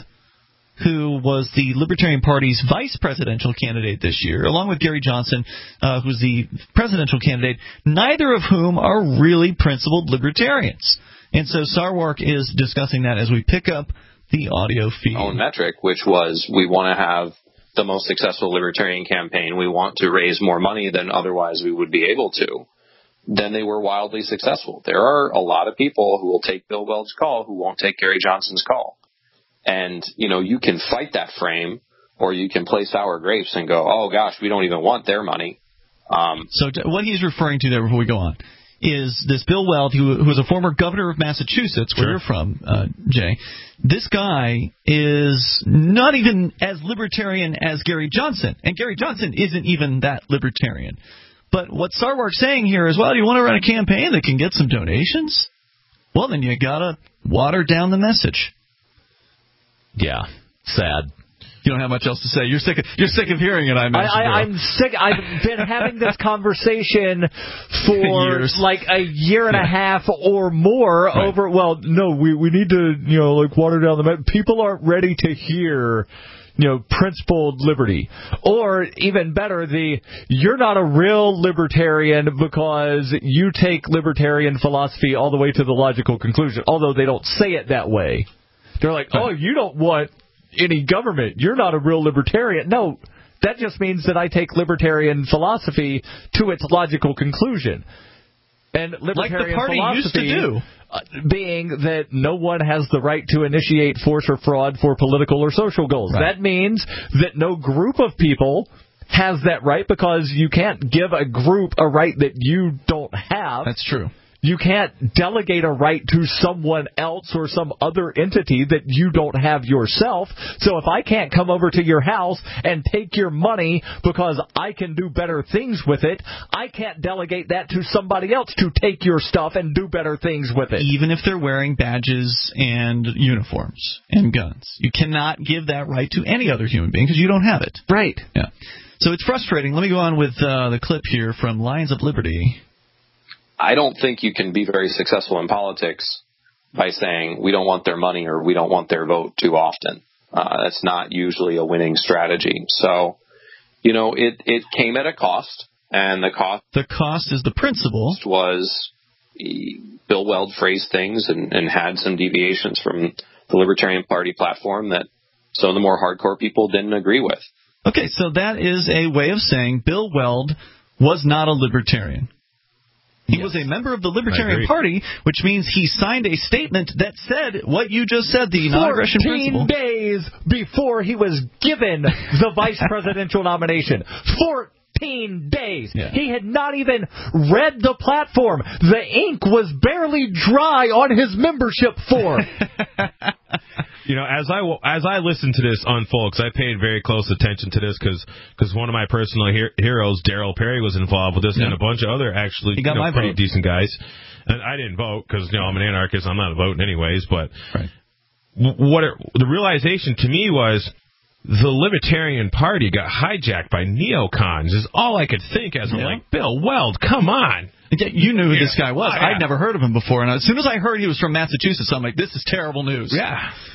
C: who was the Libertarian Party's vice presidential candidate this year, along with Gary Johnson, uh, who's the presidential candidate, neither of whom are really principled libertarians. And so Sarwark is discussing that as we pick up the audio feed.
R: Own metric, which was we want to have the most successful libertarian campaign. We want to raise more money than otherwise we would be able to. Then they were wildly successful. There are a lot of people who will take Bill Weld's call who won't take Gary Johnson's call. And, you know, you can fight that frame, or you can play sour grapes and go, oh, gosh, we don't even want their money. Um,
C: so t- what he's referring to there before we go on is this Bill Weld, who, who was a former governor of Massachusetts, where
D: sure.
C: you're from, uh, Jay. This guy is not even as libertarian as Gary Johnson, and Gary Johnson isn't even that libertarian. But what Sarwark's saying here is, well, you want to run a campaign that can get some donations? Well, then you got to water down the message.
F: Yeah, sad.
C: You don't have much else to say. You're sick of, you're sick of hearing it, I imagine.
F: I, I, I'm sick. I've been having this conversation for
C: Years.
F: like a year and a half or more
C: right.
F: over, well, no, we, we need to, you know, like water down the message. People aren't ready to hear, you know, principled liberty. Or even better, the you're not a real libertarian because you take libertarian philosophy all the way to the logical conclusion, although they don't say it that way. They're like, oh, you don't want any government. You're not a real libertarian. No, that just means that I take libertarian philosophy to its logical conclusion. And libertarian
C: like the party
F: philosophy
C: used to do.
F: Uh, being that no one has the right to initiate force or fraud for political or social goals.
C: Right.
F: That means that no group of people has that right, because you can't give a group a right that you don't have.
C: That's true.
F: You can't delegate a right to someone else or some other entity that you don't have yourself. So if I can't come over to your house and take your money because I can do better things with it, I can't delegate that to somebody else to take your stuff and do better things with it.
C: Even if they're wearing badges and uniforms and guns. You cannot give that right to any other human being because you don't have it.
F: Right.
C: Yeah. So it's frustrating. Let me go on with uh, the clip here from Lions of Liberty.
R: I don't think you can be very successful in politics by saying we don't want their money or we don't want their vote too often. Uh, that's not usually a winning strategy. So, you know, it, it came at a cost, and the cost...
C: The cost is the principle.
R: ...was Bill Weld phrased things and, and had some deviations from the Libertarian Party platform that some of the more hardcore people didn't agree with.
C: Okay, so that is a way of saying Bill Weld was not a libertarian. He yes. was a member of the Libertarian Party, which means he signed a statement that said what you just said, the non-aggression principle.
F: fourteen days before he was given the vice presidential nomination. fourteen days. Yeah. He had not even read the platform. The ink was barely dry on his membership form.
D: You know, as I as I listened to this unfold, because I paid very close attention to this, because because one of my personal her- heroes, Daryl Perry, was involved with this, yeah. and a bunch of other actually
C: he got
D: you know,
C: my
D: pretty
C: vote.
D: decent guys. And I didn't vote because you know I'm an anarchist. I'm not voting anyways. But
C: right.
D: what it, the realization to me was the Libertarian Party got hijacked by neocons. Is all I could think as I'm yeah. like, Bill Weld, come on.
C: You knew who
D: yeah.
C: this guy was.
D: Oh, yeah.
C: I'd never heard of him before, and as soon as I heard he was from Massachusetts, I'm like, this is terrible news.
D: Yeah.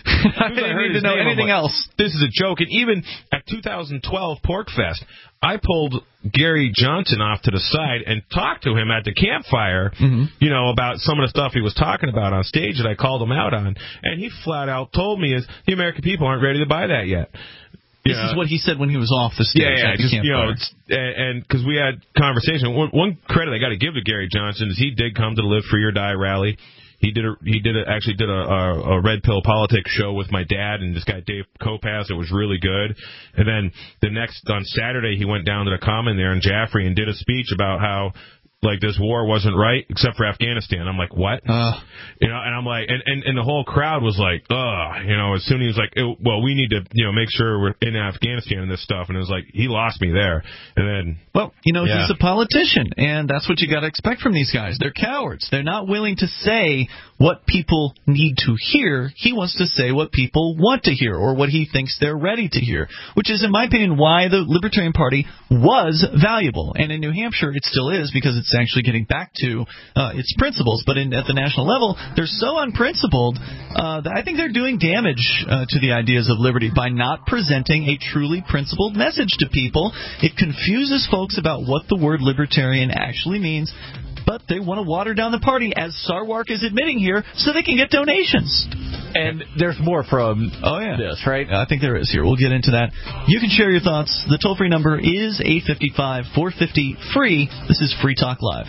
C: I didn't need to know
D: name,
C: anything
D: like,
C: else.
D: This is a joke. And even at two thousand twelve PorkFest, I pulled Gary Johnson off to the side and talked to him at the campfire,
C: mm-hmm.
D: you know, about some of the stuff he was talking about on stage that I called him out on. And he flat out told me is the American people aren't ready to buy that yet.
C: This
D: Yeah.
C: is what he said when he was off the stage.
D: Yeah, yeah,
C: at
D: just,
C: the
D: you know, it's, and because we had conversation. One, one credit I got to give to Gary Johnson is he did come to the Live Free or Die rally. He did a, he did a, actually did a, a, a Red Pill Politics show with my dad and this guy Dave Kopass. It was really good. And then the next on Saturday he went down to the Common there in Jaffrey and did a speech about how like this war wasn't right except for Afghanistan. I'm like, what?
C: Uh,
D: you know, and I'm like, and, and, and the whole crowd was like, ugh, you know, as soon as he was like, it, well, we need to, you know, make sure we're in Afghanistan and this stuff. And it was like, he lost me there. And then,
C: well, you know,
D: yeah.
C: he's a politician, and that's what you got to expect from these guys. They're cowards. They're not willing to say what people need to hear. He wants to say what people want to hear or what he thinks they're ready to hear, which is, in my opinion, why the Libertarian Party was valuable. And in New Hampshire, it still is because it's actually getting back to uh, its principles. But in, at the national level, they're so unprincipled uh, that I think they're doing damage uh, to the ideas of liberty by not presenting a truly principled message to people. It confuses folks about what the word libertarian actually means. But they want to water down the party, as Sarwark is admitting here, so they can get donations.
F: And there's more from
C: oh, yeah.
F: this, right?
C: I think there is here. We'll get into that. You can share your thoughts. The toll-free number is eight five five, four five zero, free. This is Free Talk Live.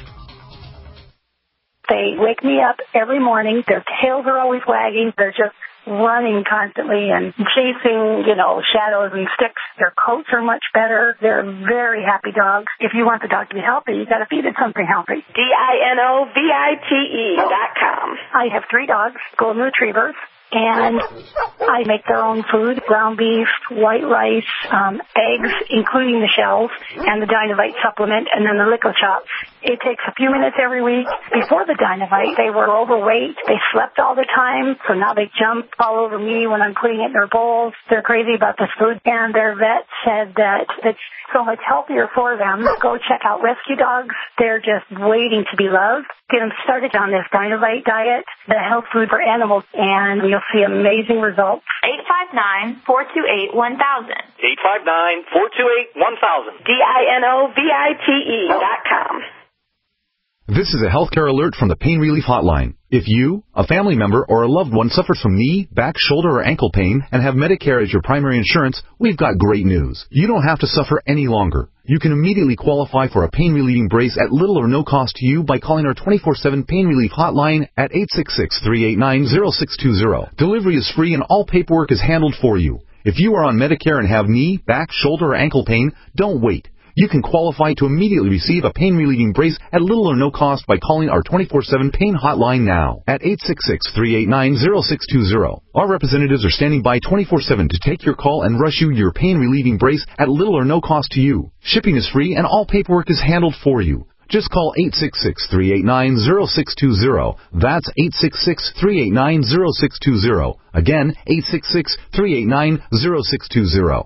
S: They wake me up every morning. Their tails are always wagging. They're just running constantly and chasing, you know, shadows and sticks. Their coats are much better. They're very happy dogs. If you want the dog to be healthy, you got to feed it something healthy. D I N O V I T E dot com. I have three dogs, golden retrievers, and I make their own food, ground beef, white rice, um, eggs, including the shells, and the Dynavite supplement, and then the Lico Chop. It takes a few minutes every week. Before the Dynavite, they were overweight. They slept all the time, so now they jump all over me when I'm putting it in their bowls. They're crazy about this food, and their vet said that it's so much healthier for them. Go check out Rescue Dogs. They're just waiting to be loved. Get them started on this Dynavite diet, the health food for animals, and you'll see amazing results.
T: eight five nine, four two eight, one thousand.
U: eight five nine, four two eight, one thousand.
S: D I N O V I T E dot com.
V: This is a healthcare alert from the Pain Relief Hotline. If you, a family member, or a loved one suffers from knee, back, shoulder, or ankle pain and have Medicare as your primary insurance, we've got great news. You don't have to suffer any longer. You can immediately qualify for a pain-relieving brace at little or no cost to you by calling our twenty-four seven Pain Relief Hotline at eight six six, three eight nine, zero six two zero. Delivery is free and all paperwork is handled for you. If you are on Medicare and have knee, back, shoulder, or ankle pain, don't wait. You can qualify to immediately receive a pain-relieving brace at little or no cost by calling our twenty-four seven pain hotline now at eight six six, three eight nine, zero six two zero. Our representatives are standing by twenty-four seven to take your call and rush you your pain-relieving brace at little or no cost to you. Shipping is free and all paperwork is handled for you. Just call eight six six, three eight nine, zero six two zero. That's eight six six, three eight nine, zero six two zero. Again, eight six six, three eight nine, zero six two zero.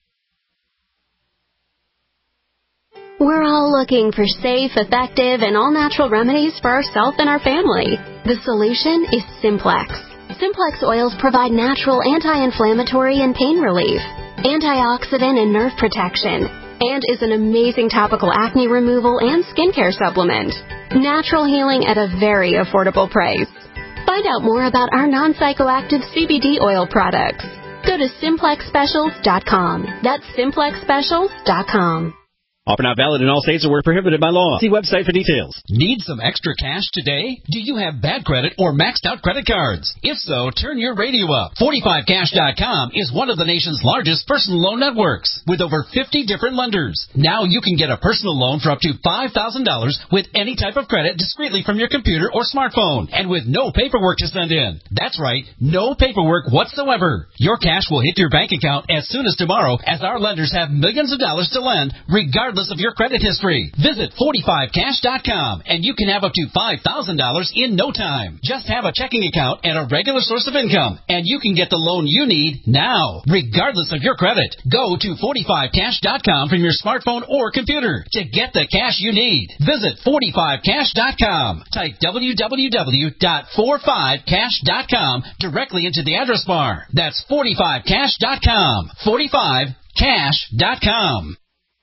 E: We're all looking for safe, effective, and all-natural remedies for ourselves and our family. The solution is Simplex. Simplex oils provide natural anti-inflammatory and pain relief, antioxidant and nerve protection, and is an amazing topical acne removal and skincare supplement. Natural healing at a very affordable price. Find out more about our non-psychoactive C B D oil products. Go to simplex specials dot com. That's simplex specials dot com.
H: Offer not valid in all states or where prohibited by law. See website for details.
W: Need some extra cash today? Do you have bad credit or maxed out credit cards? If so, turn your radio up. forty-five cash dot com is one of the nation's largest personal loan networks with over fifty different lenders. Now you can get a personal loan for up to five thousand dollars with any type of credit discreetly from your computer or smartphone and with no paperwork to send in. That's right, no paperwork whatsoever. Your cash will hit your bank account as soon as tomorrow as our lenders have millions of dollars to lend regardless of your credit history. Visit forty-five cash dot com and you can have up to five thousand dollars in no time. Just have a checking account and a regular source of income and you can get the loan you need now, regardless of your credit. Go to forty-five cash dot com from your smartphone or computer to get the cash you need. Visit forty-five cash dot com. Type w w w dot forty-five cash dot com directly into the address bar. That's forty-five cash dot com. forty-five cash dot com.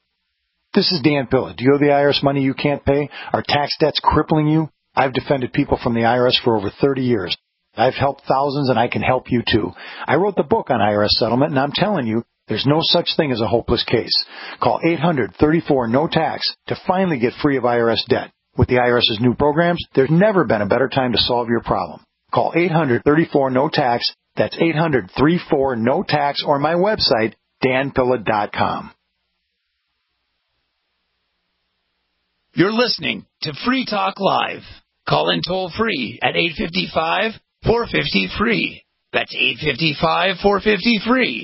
X: This is Dan Pilla. Do you owe the I R S money you can't pay? Are tax debts crippling you? I've defended people from the I R S for over thirty years. I've helped thousands, and I can help you, too. I wrote the book on I R S settlement, and I'm telling you, there's no such thing as a hopeless case. Call eight hundred, thirty-four, no tax to finally get free of I R S debt. With the IRS's new programs, there's never been a better time to solve your problem. Call eight hundred, thirty-four, no tax. That's eight hundred, thirty-four, no tax, or my website, dan pilla dot com.
M: You're listening to Free Talk Live. Call in toll free at eight five five, four five zero, free. That's eight five five, four five zero, free.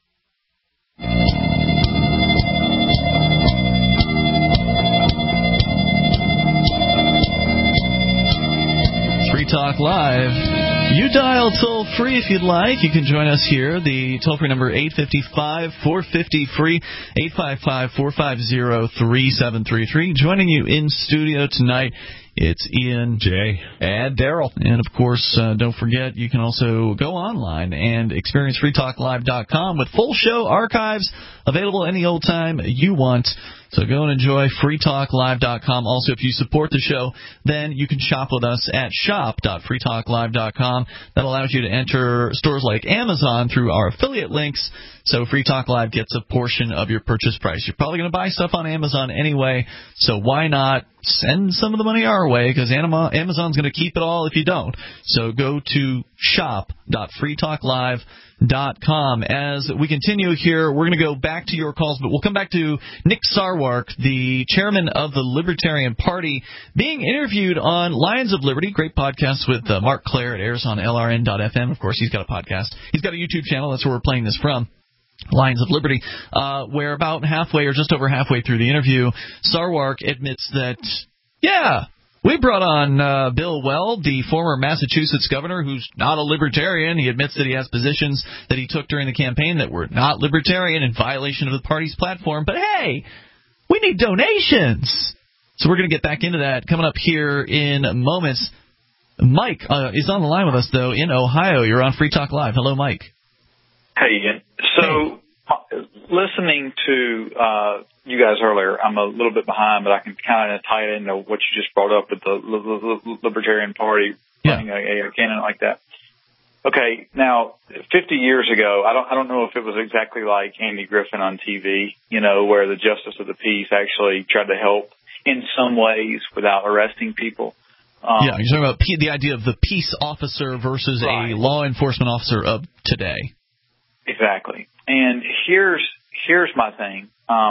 C: Free Talk Live. You dial toll free if you'd like. You can join us here. The toll free number eight five five, four five zero, free, eight five five, four five zero, three seven three three. Joining you in studio tonight, it's Ian,
D: Jay,
F: and Daryl.
C: And, of course, uh, don't forget, you can also go online and experience free talk live dot com with full show archives available any old time you want. So go and enjoy free talk live dot com. Also, if you support the show, then you can shop with us at shop dot free talk live dot com. That allows you to enter stores like Amazon through our affiliate links, so Free Talk Live gets a portion of your purchase price. You're probably going to buy stuff on Amazon anyway, so why not send some of the money our way, because Amazon's going to keep it all if you don't. So go to shop dot free talk live dot com. As we continue here, we're going to go back to your calls, but we'll come back to Nick Sarwark, the chairman of the Libertarian Party, being interviewed on Lions of Liberty, great podcast with uh, Mark Clare. It airs on L R N dot F M. Of course, he's got a podcast. He's got a YouTube channel. That's where we're playing this from. Lions of Liberty, uh, where about halfway or just over halfway through the interview, Sarwark admits that, yeah, we brought on uh, Bill Weld, the former Massachusetts governor, who's not a libertarian. He admits that he has positions that he took during the campaign that were not libertarian in violation of the party's platform. But, hey, we need donations. So we're going to get back into that coming up here in moments. Mike uh, is on the line with us, though, in Ohio. You're on Free Talk Live. Hello, Mike.
Y: Hey, Ian. So, hey. listening to uh, you guys earlier, I'm a little bit behind, but I can kind of tie it into what you just brought up with the l- l- Libertarian Party
C: yeah.
Y: running a, a candidate like that. Okay, now, fifty years ago, I don't, I don't know if it was exactly like Andy Griffin on T V, you know, where the Justice of the Peace actually tried to help in some ways without arresting people. Um,
C: yeah, you're talking about P- the idea of the peace officer versus right. a law enforcement officer of today.
Y: Exactly. And here's here's my thing. Um,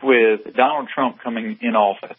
Y: with Donald Trump coming in office,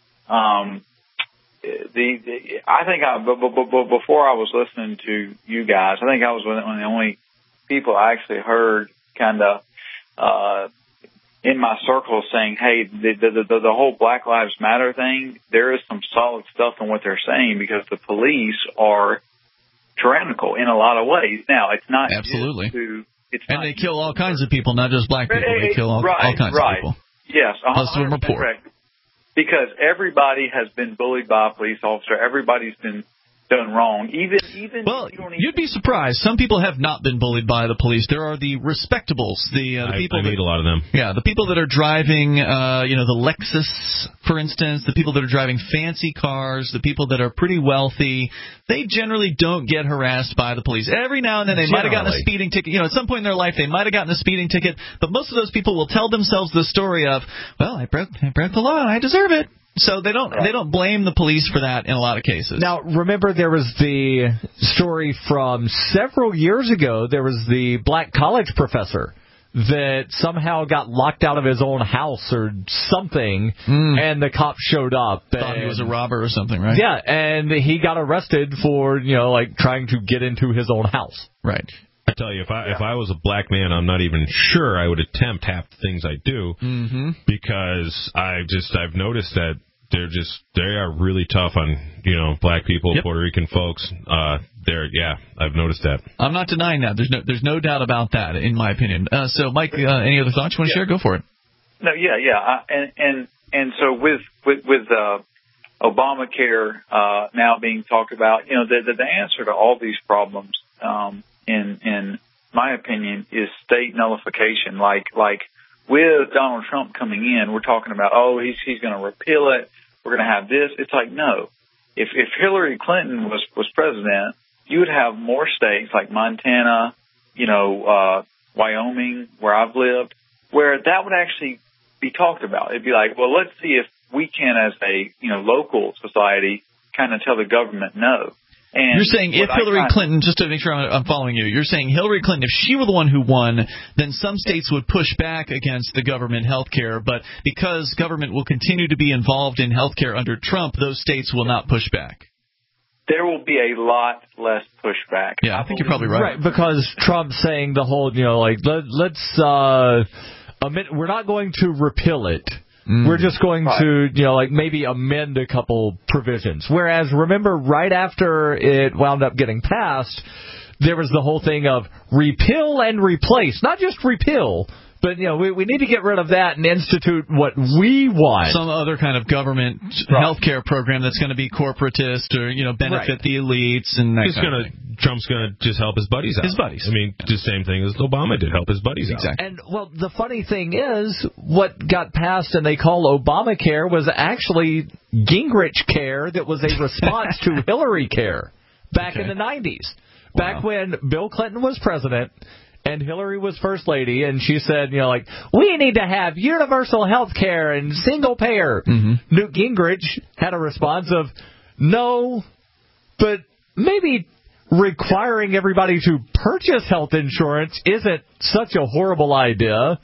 Y: um, the, the I think I, b- b- b- before I was listening to you guys, I think I was one of the only people I actually heard kind of uh, in my circle saying, hey, the, the, the, the whole Black Lives Matter thing, there is some solid stuff in what they're saying because the police are tyrannical in a lot of ways. Now, it's not
C: absolutely.
Y: To, it's
C: and
Y: not
C: they kill all kinds of people, not just black people. They kill all,
Y: right,
C: all kinds
Y: right.
C: of people.
Y: Yes,
C: most of them are poor.
Y: Correct. Because everybody has been bullied by a police officer. Everybody's been done wrong. Even, even
C: well,
Y: you don't
C: you'd be surprised. Some people have not been bullied by the police. There are the respectables, the, uh, the
D: I,
C: people.
D: I
C: that,
D: meet a lot of them.
C: Yeah, the people that are driving, uh, you know, the Lexus, for instance. The people that are driving fancy cars. The people that are pretty wealthy. They generally don't get harassed by the police. Every now and then they might have gotten a speeding ticket. You know, at some point in their life they might have gotten a speeding ticket. But most of those people will tell themselves the story of, well, I broke, I broke the law and I deserve it. So they don't they don't blame the police for that in a lot of cases.
F: Now, remember there was the story from several years ago. There was the black college professor that somehow got locked out of his own house or something, mm. and the cops showed up.
C: Thought
F: and,
C: he was a robber or something, right?
F: Yeah, and he got arrested for, you know, like trying to get into his own house.
C: Right.
D: I tell you, if I yeah. if I was a black man, I'm not even sure I would attempt half the things I do
C: mm-hmm.
D: because I just I've noticed that they're just they are really tough on you know black people,
C: yep.
D: Puerto Rican folks. Uh, they're yeah, I've noticed that.
C: I'm not denying that. There's no there's no doubt about that, in my opinion. Uh, so, Mike, uh, any other thoughts you want to
Y: yeah.
C: share? Go for it.
Y: No, yeah, yeah, uh, and and and so with with with uh, Obamacare uh, now being talked about, you know, the, the the answer to all these problems, um, in in my opinion, is state nullification. Like like with Donald Trump coming in, we're talking about oh he's he's going to repeal it. We're going to have this. It's like no. If if Hillary Clinton was was president, you would have more states like Montana, you know, uh, Wyoming, where I've lived, where that would actually be talked about. It'd be like, well, let's see if we can, as a you know local society, kind of tell the government no. And
C: you're saying if Hillary
Y: kinda,
C: Clinton, just to make sure I'm following you, you're saying Hillary Clinton, if she were the one who won, then some states would push back against the government health care, but because government will continue to be involved in health care under Trump, those states will not push back.
Y: There will be a lot less pushback.
C: Yeah, I, I think you're probably right.
F: Right, because Trump's saying the whole, you know, like, let, let's, uh, admit, we're not going to repeal it. Mm. We're just going right. to, you know, like maybe amend a couple provisions. Whereas, remember, right after it wound up getting passed, there was the whole thing of repeal and replace. Not just repeal, but, you know, we, we need to get rid of that and institute what we want.
C: Some other kind of government right. health care program that's going to be corporatist or, you know, benefit right. the elites and that
D: He's
C: kind
D: gonna,
C: of thing.
D: Trump's going to just help his buddies out.
C: His buddies.
D: I mean,
C: yeah.
D: the same thing as Obama did, help his buddies
C: exactly.
D: out.
F: And, well, the funny thing is, what got passed and they call Obamacare was actually Gingrich Care that was a response to Hillary Care back okay. in the nineties. Back wow. when Bill Clinton was president and Hillary was first lady, and she said, you know, like, we need to have universal health care and single payer.
C: Mm-hmm.
F: Newt Gingrich had a response of, no, but maybe requiring everybody to purchase health insurance isn't such a horrible idea.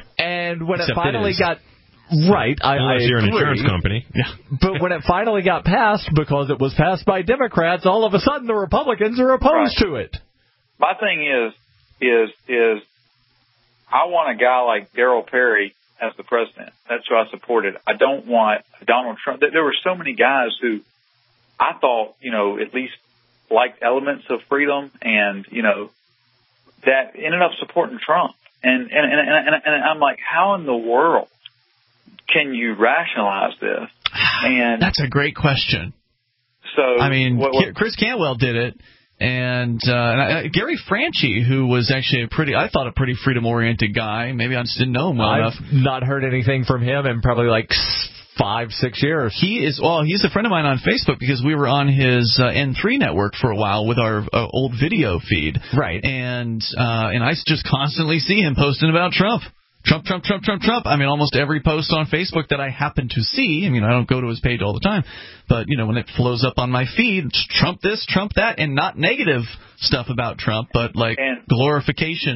F: And when
D: Except
F: it finally
D: it
F: got... Right, I,
D: Unless
F: I
D: you're
F: agree.
D: an insurance company.
F: Yeah. But when it finally got passed, because it was passed by Democrats, all of a sudden the Republicans are opposed
Y: right.
F: to it.
Y: My thing is, is, is I want a guy like Darryl Perry as the president. That's who I supported. I don't want Donald Trump. There were so many guys who I thought, you know, at least liked elements of freedom and, you know, that ended up supporting Trump. And, and, and, and, and I'm like, how in the world can you rationalize this? And
C: that's a great question.
Y: So
C: I mean,
Y: what, what,
C: Chris Cantwell did it, and, uh, and I, Gary Franchi, who was actually a pretty, I thought a pretty freedom-oriented guy. Maybe I just didn't know him well
F: I've
C: enough.
F: Not heard anything from him in probably like five, six years.
C: He is well. He's a friend of mine on Facebook because we were on his uh, N three network for a while with our uh, old video feed.
F: Right,
C: and uh, and I just constantly see him posting about Trump. Trump, Trump, Trump, Trump, Trump. I mean, almost every post on Facebook that I happen to see, I mean, I don't go to his page all the time, but, you know, when it flows up on my feed, Trump this, Trump that, and not negative stuff about Trump, but, like,
Y: and,
C: glorification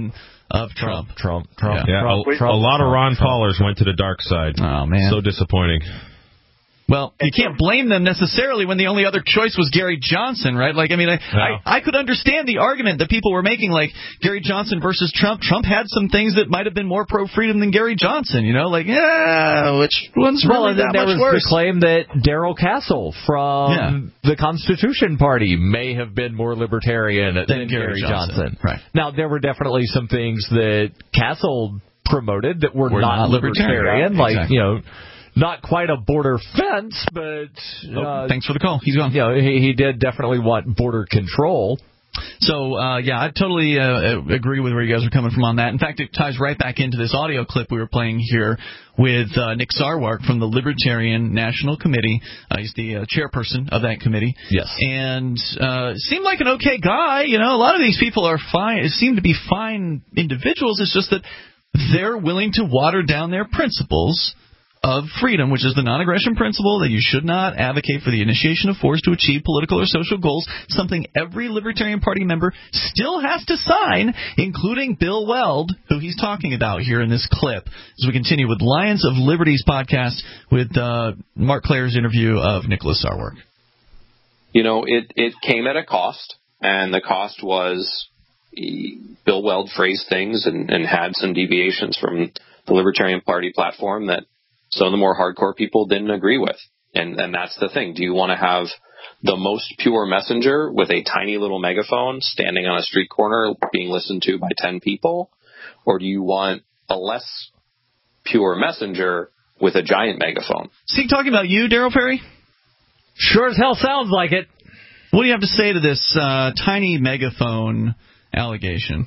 C: of Trump.
F: Trump, Trump,
D: Yeah,
F: Trump,
D: a,
F: Trump,
D: a lot of Ron
F: Trump.
D: Paulers went to the dark side.
C: Oh, man.
D: So disappointing.
C: Well, you can't blame them necessarily when the only other choice was Gary Johnson, right? Like, I mean, I,
D: No.
C: I, I could understand the argument that people were making, like, Gary Johnson versus Trump. Trump had some things that might have been more pro-freedom than Gary Johnson, you know? Like, yeah, which one's
F: Well,
C: really
F: and then
C: that
F: there
C: much
F: was
C: worse?
F: the claim that Darrell Castle from
C: Yeah.
F: the Constitution Party may have been more libertarian than,
C: Than
F: Gary
C: Gary
F: Johnson.
C: Johnson. Right.
F: Now, there were definitely some things that Castle promoted that were
C: We're
F: not,
C: not libertarian.
F: libertarian, like,
C: Exactly.
F: you know, not quite a border fence, but
C: Oh,
F: uh,
C: thanks for the call. He's gone.
F: you know, he, he did definitely want border control.
C: So, uh, yeah, I totally uh, agree with where you guys are coming from on that. In fact, it ties right back into this audio clip we were playing here with uh, Nick Sarwark from the Libertarian National Committee. Uh, he's the uh, chairperson of that committee.
F: Yes.
C: And uh, seemed like an okay guy. You know, a lot of these people are fine. Seem to be fine individuals. It's just that they're willing to water down their principles of freedom, which is the non-aggression principle that you should not advocate for the initiation of force to achieve political or social goals, something every Libertarian Party member still has to sign, including Bill Weld, who he's talking about here in this clip, as we continue with Lions of Liberty's podcast with uh, Mark Claire's interview of Nicholas Sarwark.
R: You know, it, it came at a cost, and the cost was he, Bill Weld phrased things and, and had some deviations from the Libertarian Party platform that some of the more hardcore people didn't agree with. And and that's the thing. Do you want to have the most pure messenger with a tiny little megaphone standing on a street corner being listened to by ten people? Or do you want a less pure messenger with a giant megaphone?
C: Is he talking about you, Darryl Perry?
F: Sure as hell sounds like it.
C: What do you have to say to this uh, tiny megaphone allegation?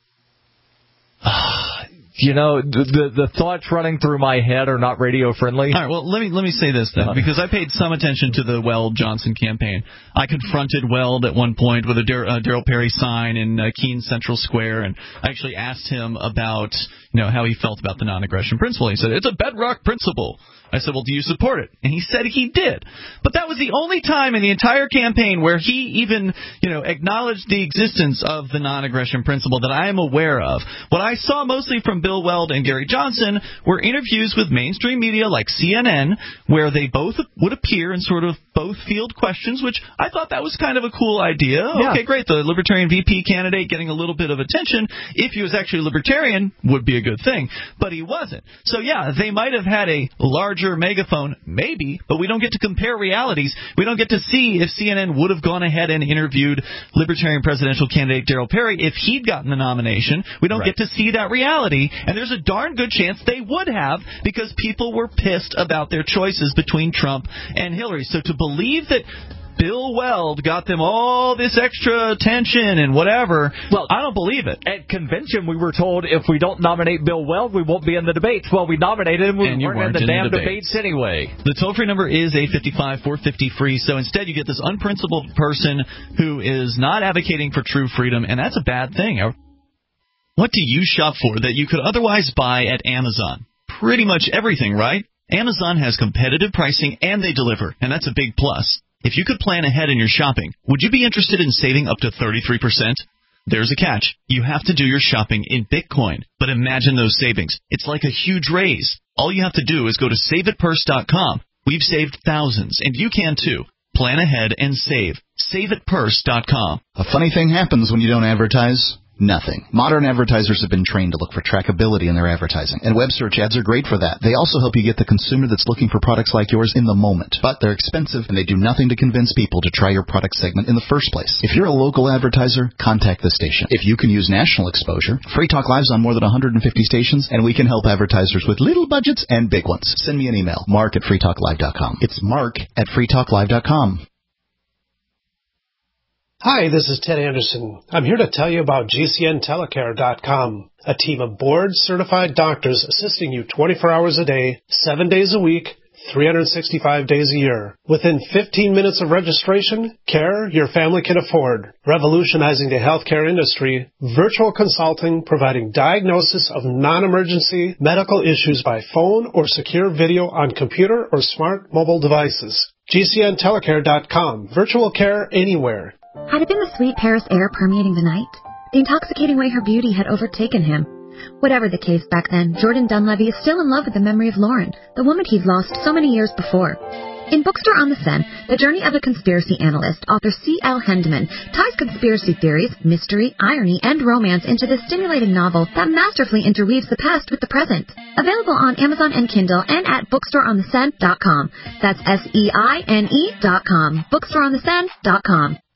F: You know, the, the the thoughts running through my head are not radio friendly.
C: All right, well, let me let me say this then, because I paid some attention to the Weld Johnson campaign. I confronted Weld at one point with a Dar- uh, Darryl Perry sign in uh, Keene Central Square, and I actually asked him about, you know, how he felt about the non-aggression principle. He said, it's a bedrock principle. I said, well, do you support it? And he said he did. But that was the only time in the entire campaign where he even, you know, acknowledged the existence of the non-aggression principle that I am aware of. What I saw mostly from Bill Weld and Gary Johnson were interviews with mainstream media like C N N, where they both would appear and sort of both field questions, which I thought that was kind of a cool idea.
F: Yeah.
C: Okay, great. The Libertarian V P candidate getting a little bit of attention, if he was actually a Libertarian, would be a good thing. But he wasn't. So, yeah, they might have had a larger megaphone, maybe, but we don't get to compare realities. We don't get to see if C N N would have gone ahead and interviewed Libertarian presidential candidate Darryl Perry if he'd gotten the nomination. We don't
F: Right.
C: get to see that reality, and there's a darn good chance they would have, because people were pissed about their choices between Trump and Hillary. So to believe that Bill Weld got them all this extra attention and whatever, well, I don't believe it.
F: At convention, we were told if we don't nominate Bill Weld, we won't be in the debates. Well, we nominated him. We
C: And you
F: weren't,
C: weren't
F: in the
C: in the
F: damn
C: debates.
F: debates anyway.
C: The toll-free number is eight five five, four five zero, free. So instead, you get this unprincipled person who is not advocating for true freedom, and that's a bad thing. What do you shop for that you could otherwise buy at Amazon? Pretty much everything, right? Amazon has competitive pricing, and they deliver, and that's a big plus. If you could plan ahead in your shopping, would you be interested in saving up to thirty-three percent? There's a catch. You have to do your shopping in Bitcoin. But imagine those savings. It's like a huge raise. All you have to do is go to save it purse dot com. We've saved thousands, and you can too. Plan ahead and save. save it purse dot com.
A: A funny thing happens when you don't advertise. Nothing. Modern advertisers have been trained to look for trackability in their advertising, and web search ads are great for that. They also help you get the consumer that's looking for products like yours in the moment. But they're expensive, and they do nothing to convince people to try your product segment in the first place. If you're a local advertiser, contact the station. If you can use national exposure, Free Talk Live's on more than one hundred fifty stations, and we can help advertisers with little budgets and big ones. Send me an email, mark at free talk live dot com. It's mark at free talk live dot com.
I: Hi, this is Ted Anderson. I'm here to tell you about G C N telecare dot com, a team of board-certified doctors assisting you twenty-four hours a day, seven days a week, three hundred sixty-five days a year. Within fifteen minutes of registration, care your family can afford. Revolutionizing the healthcare industry, virtual consulting providing diagnosis of non-emergency medical issues by phone or secure video on computer or smart mobile devices. G C N telecare dot com, virtual care anywhere.
J: Had it been the sweet Paris air permeating the night?
G: the intoxicating way her beauty had overtaken him. Whatever the case back then, Jordan Dunleavy is still in love with the memory of Lauren, the woman he'd lost so many years before. In Bookstore on the Seine, The Journey of a Conspiracy Analyst, author C L Hendeman ties conspiracy theories, mystery, irony, and romance into this stimulating novel that masterfully interweaves the past with the present. Available on Amazon and Kindle and at bookstore on the seine dot com. That's S E I N E dot com. bookstore on the seine dot com.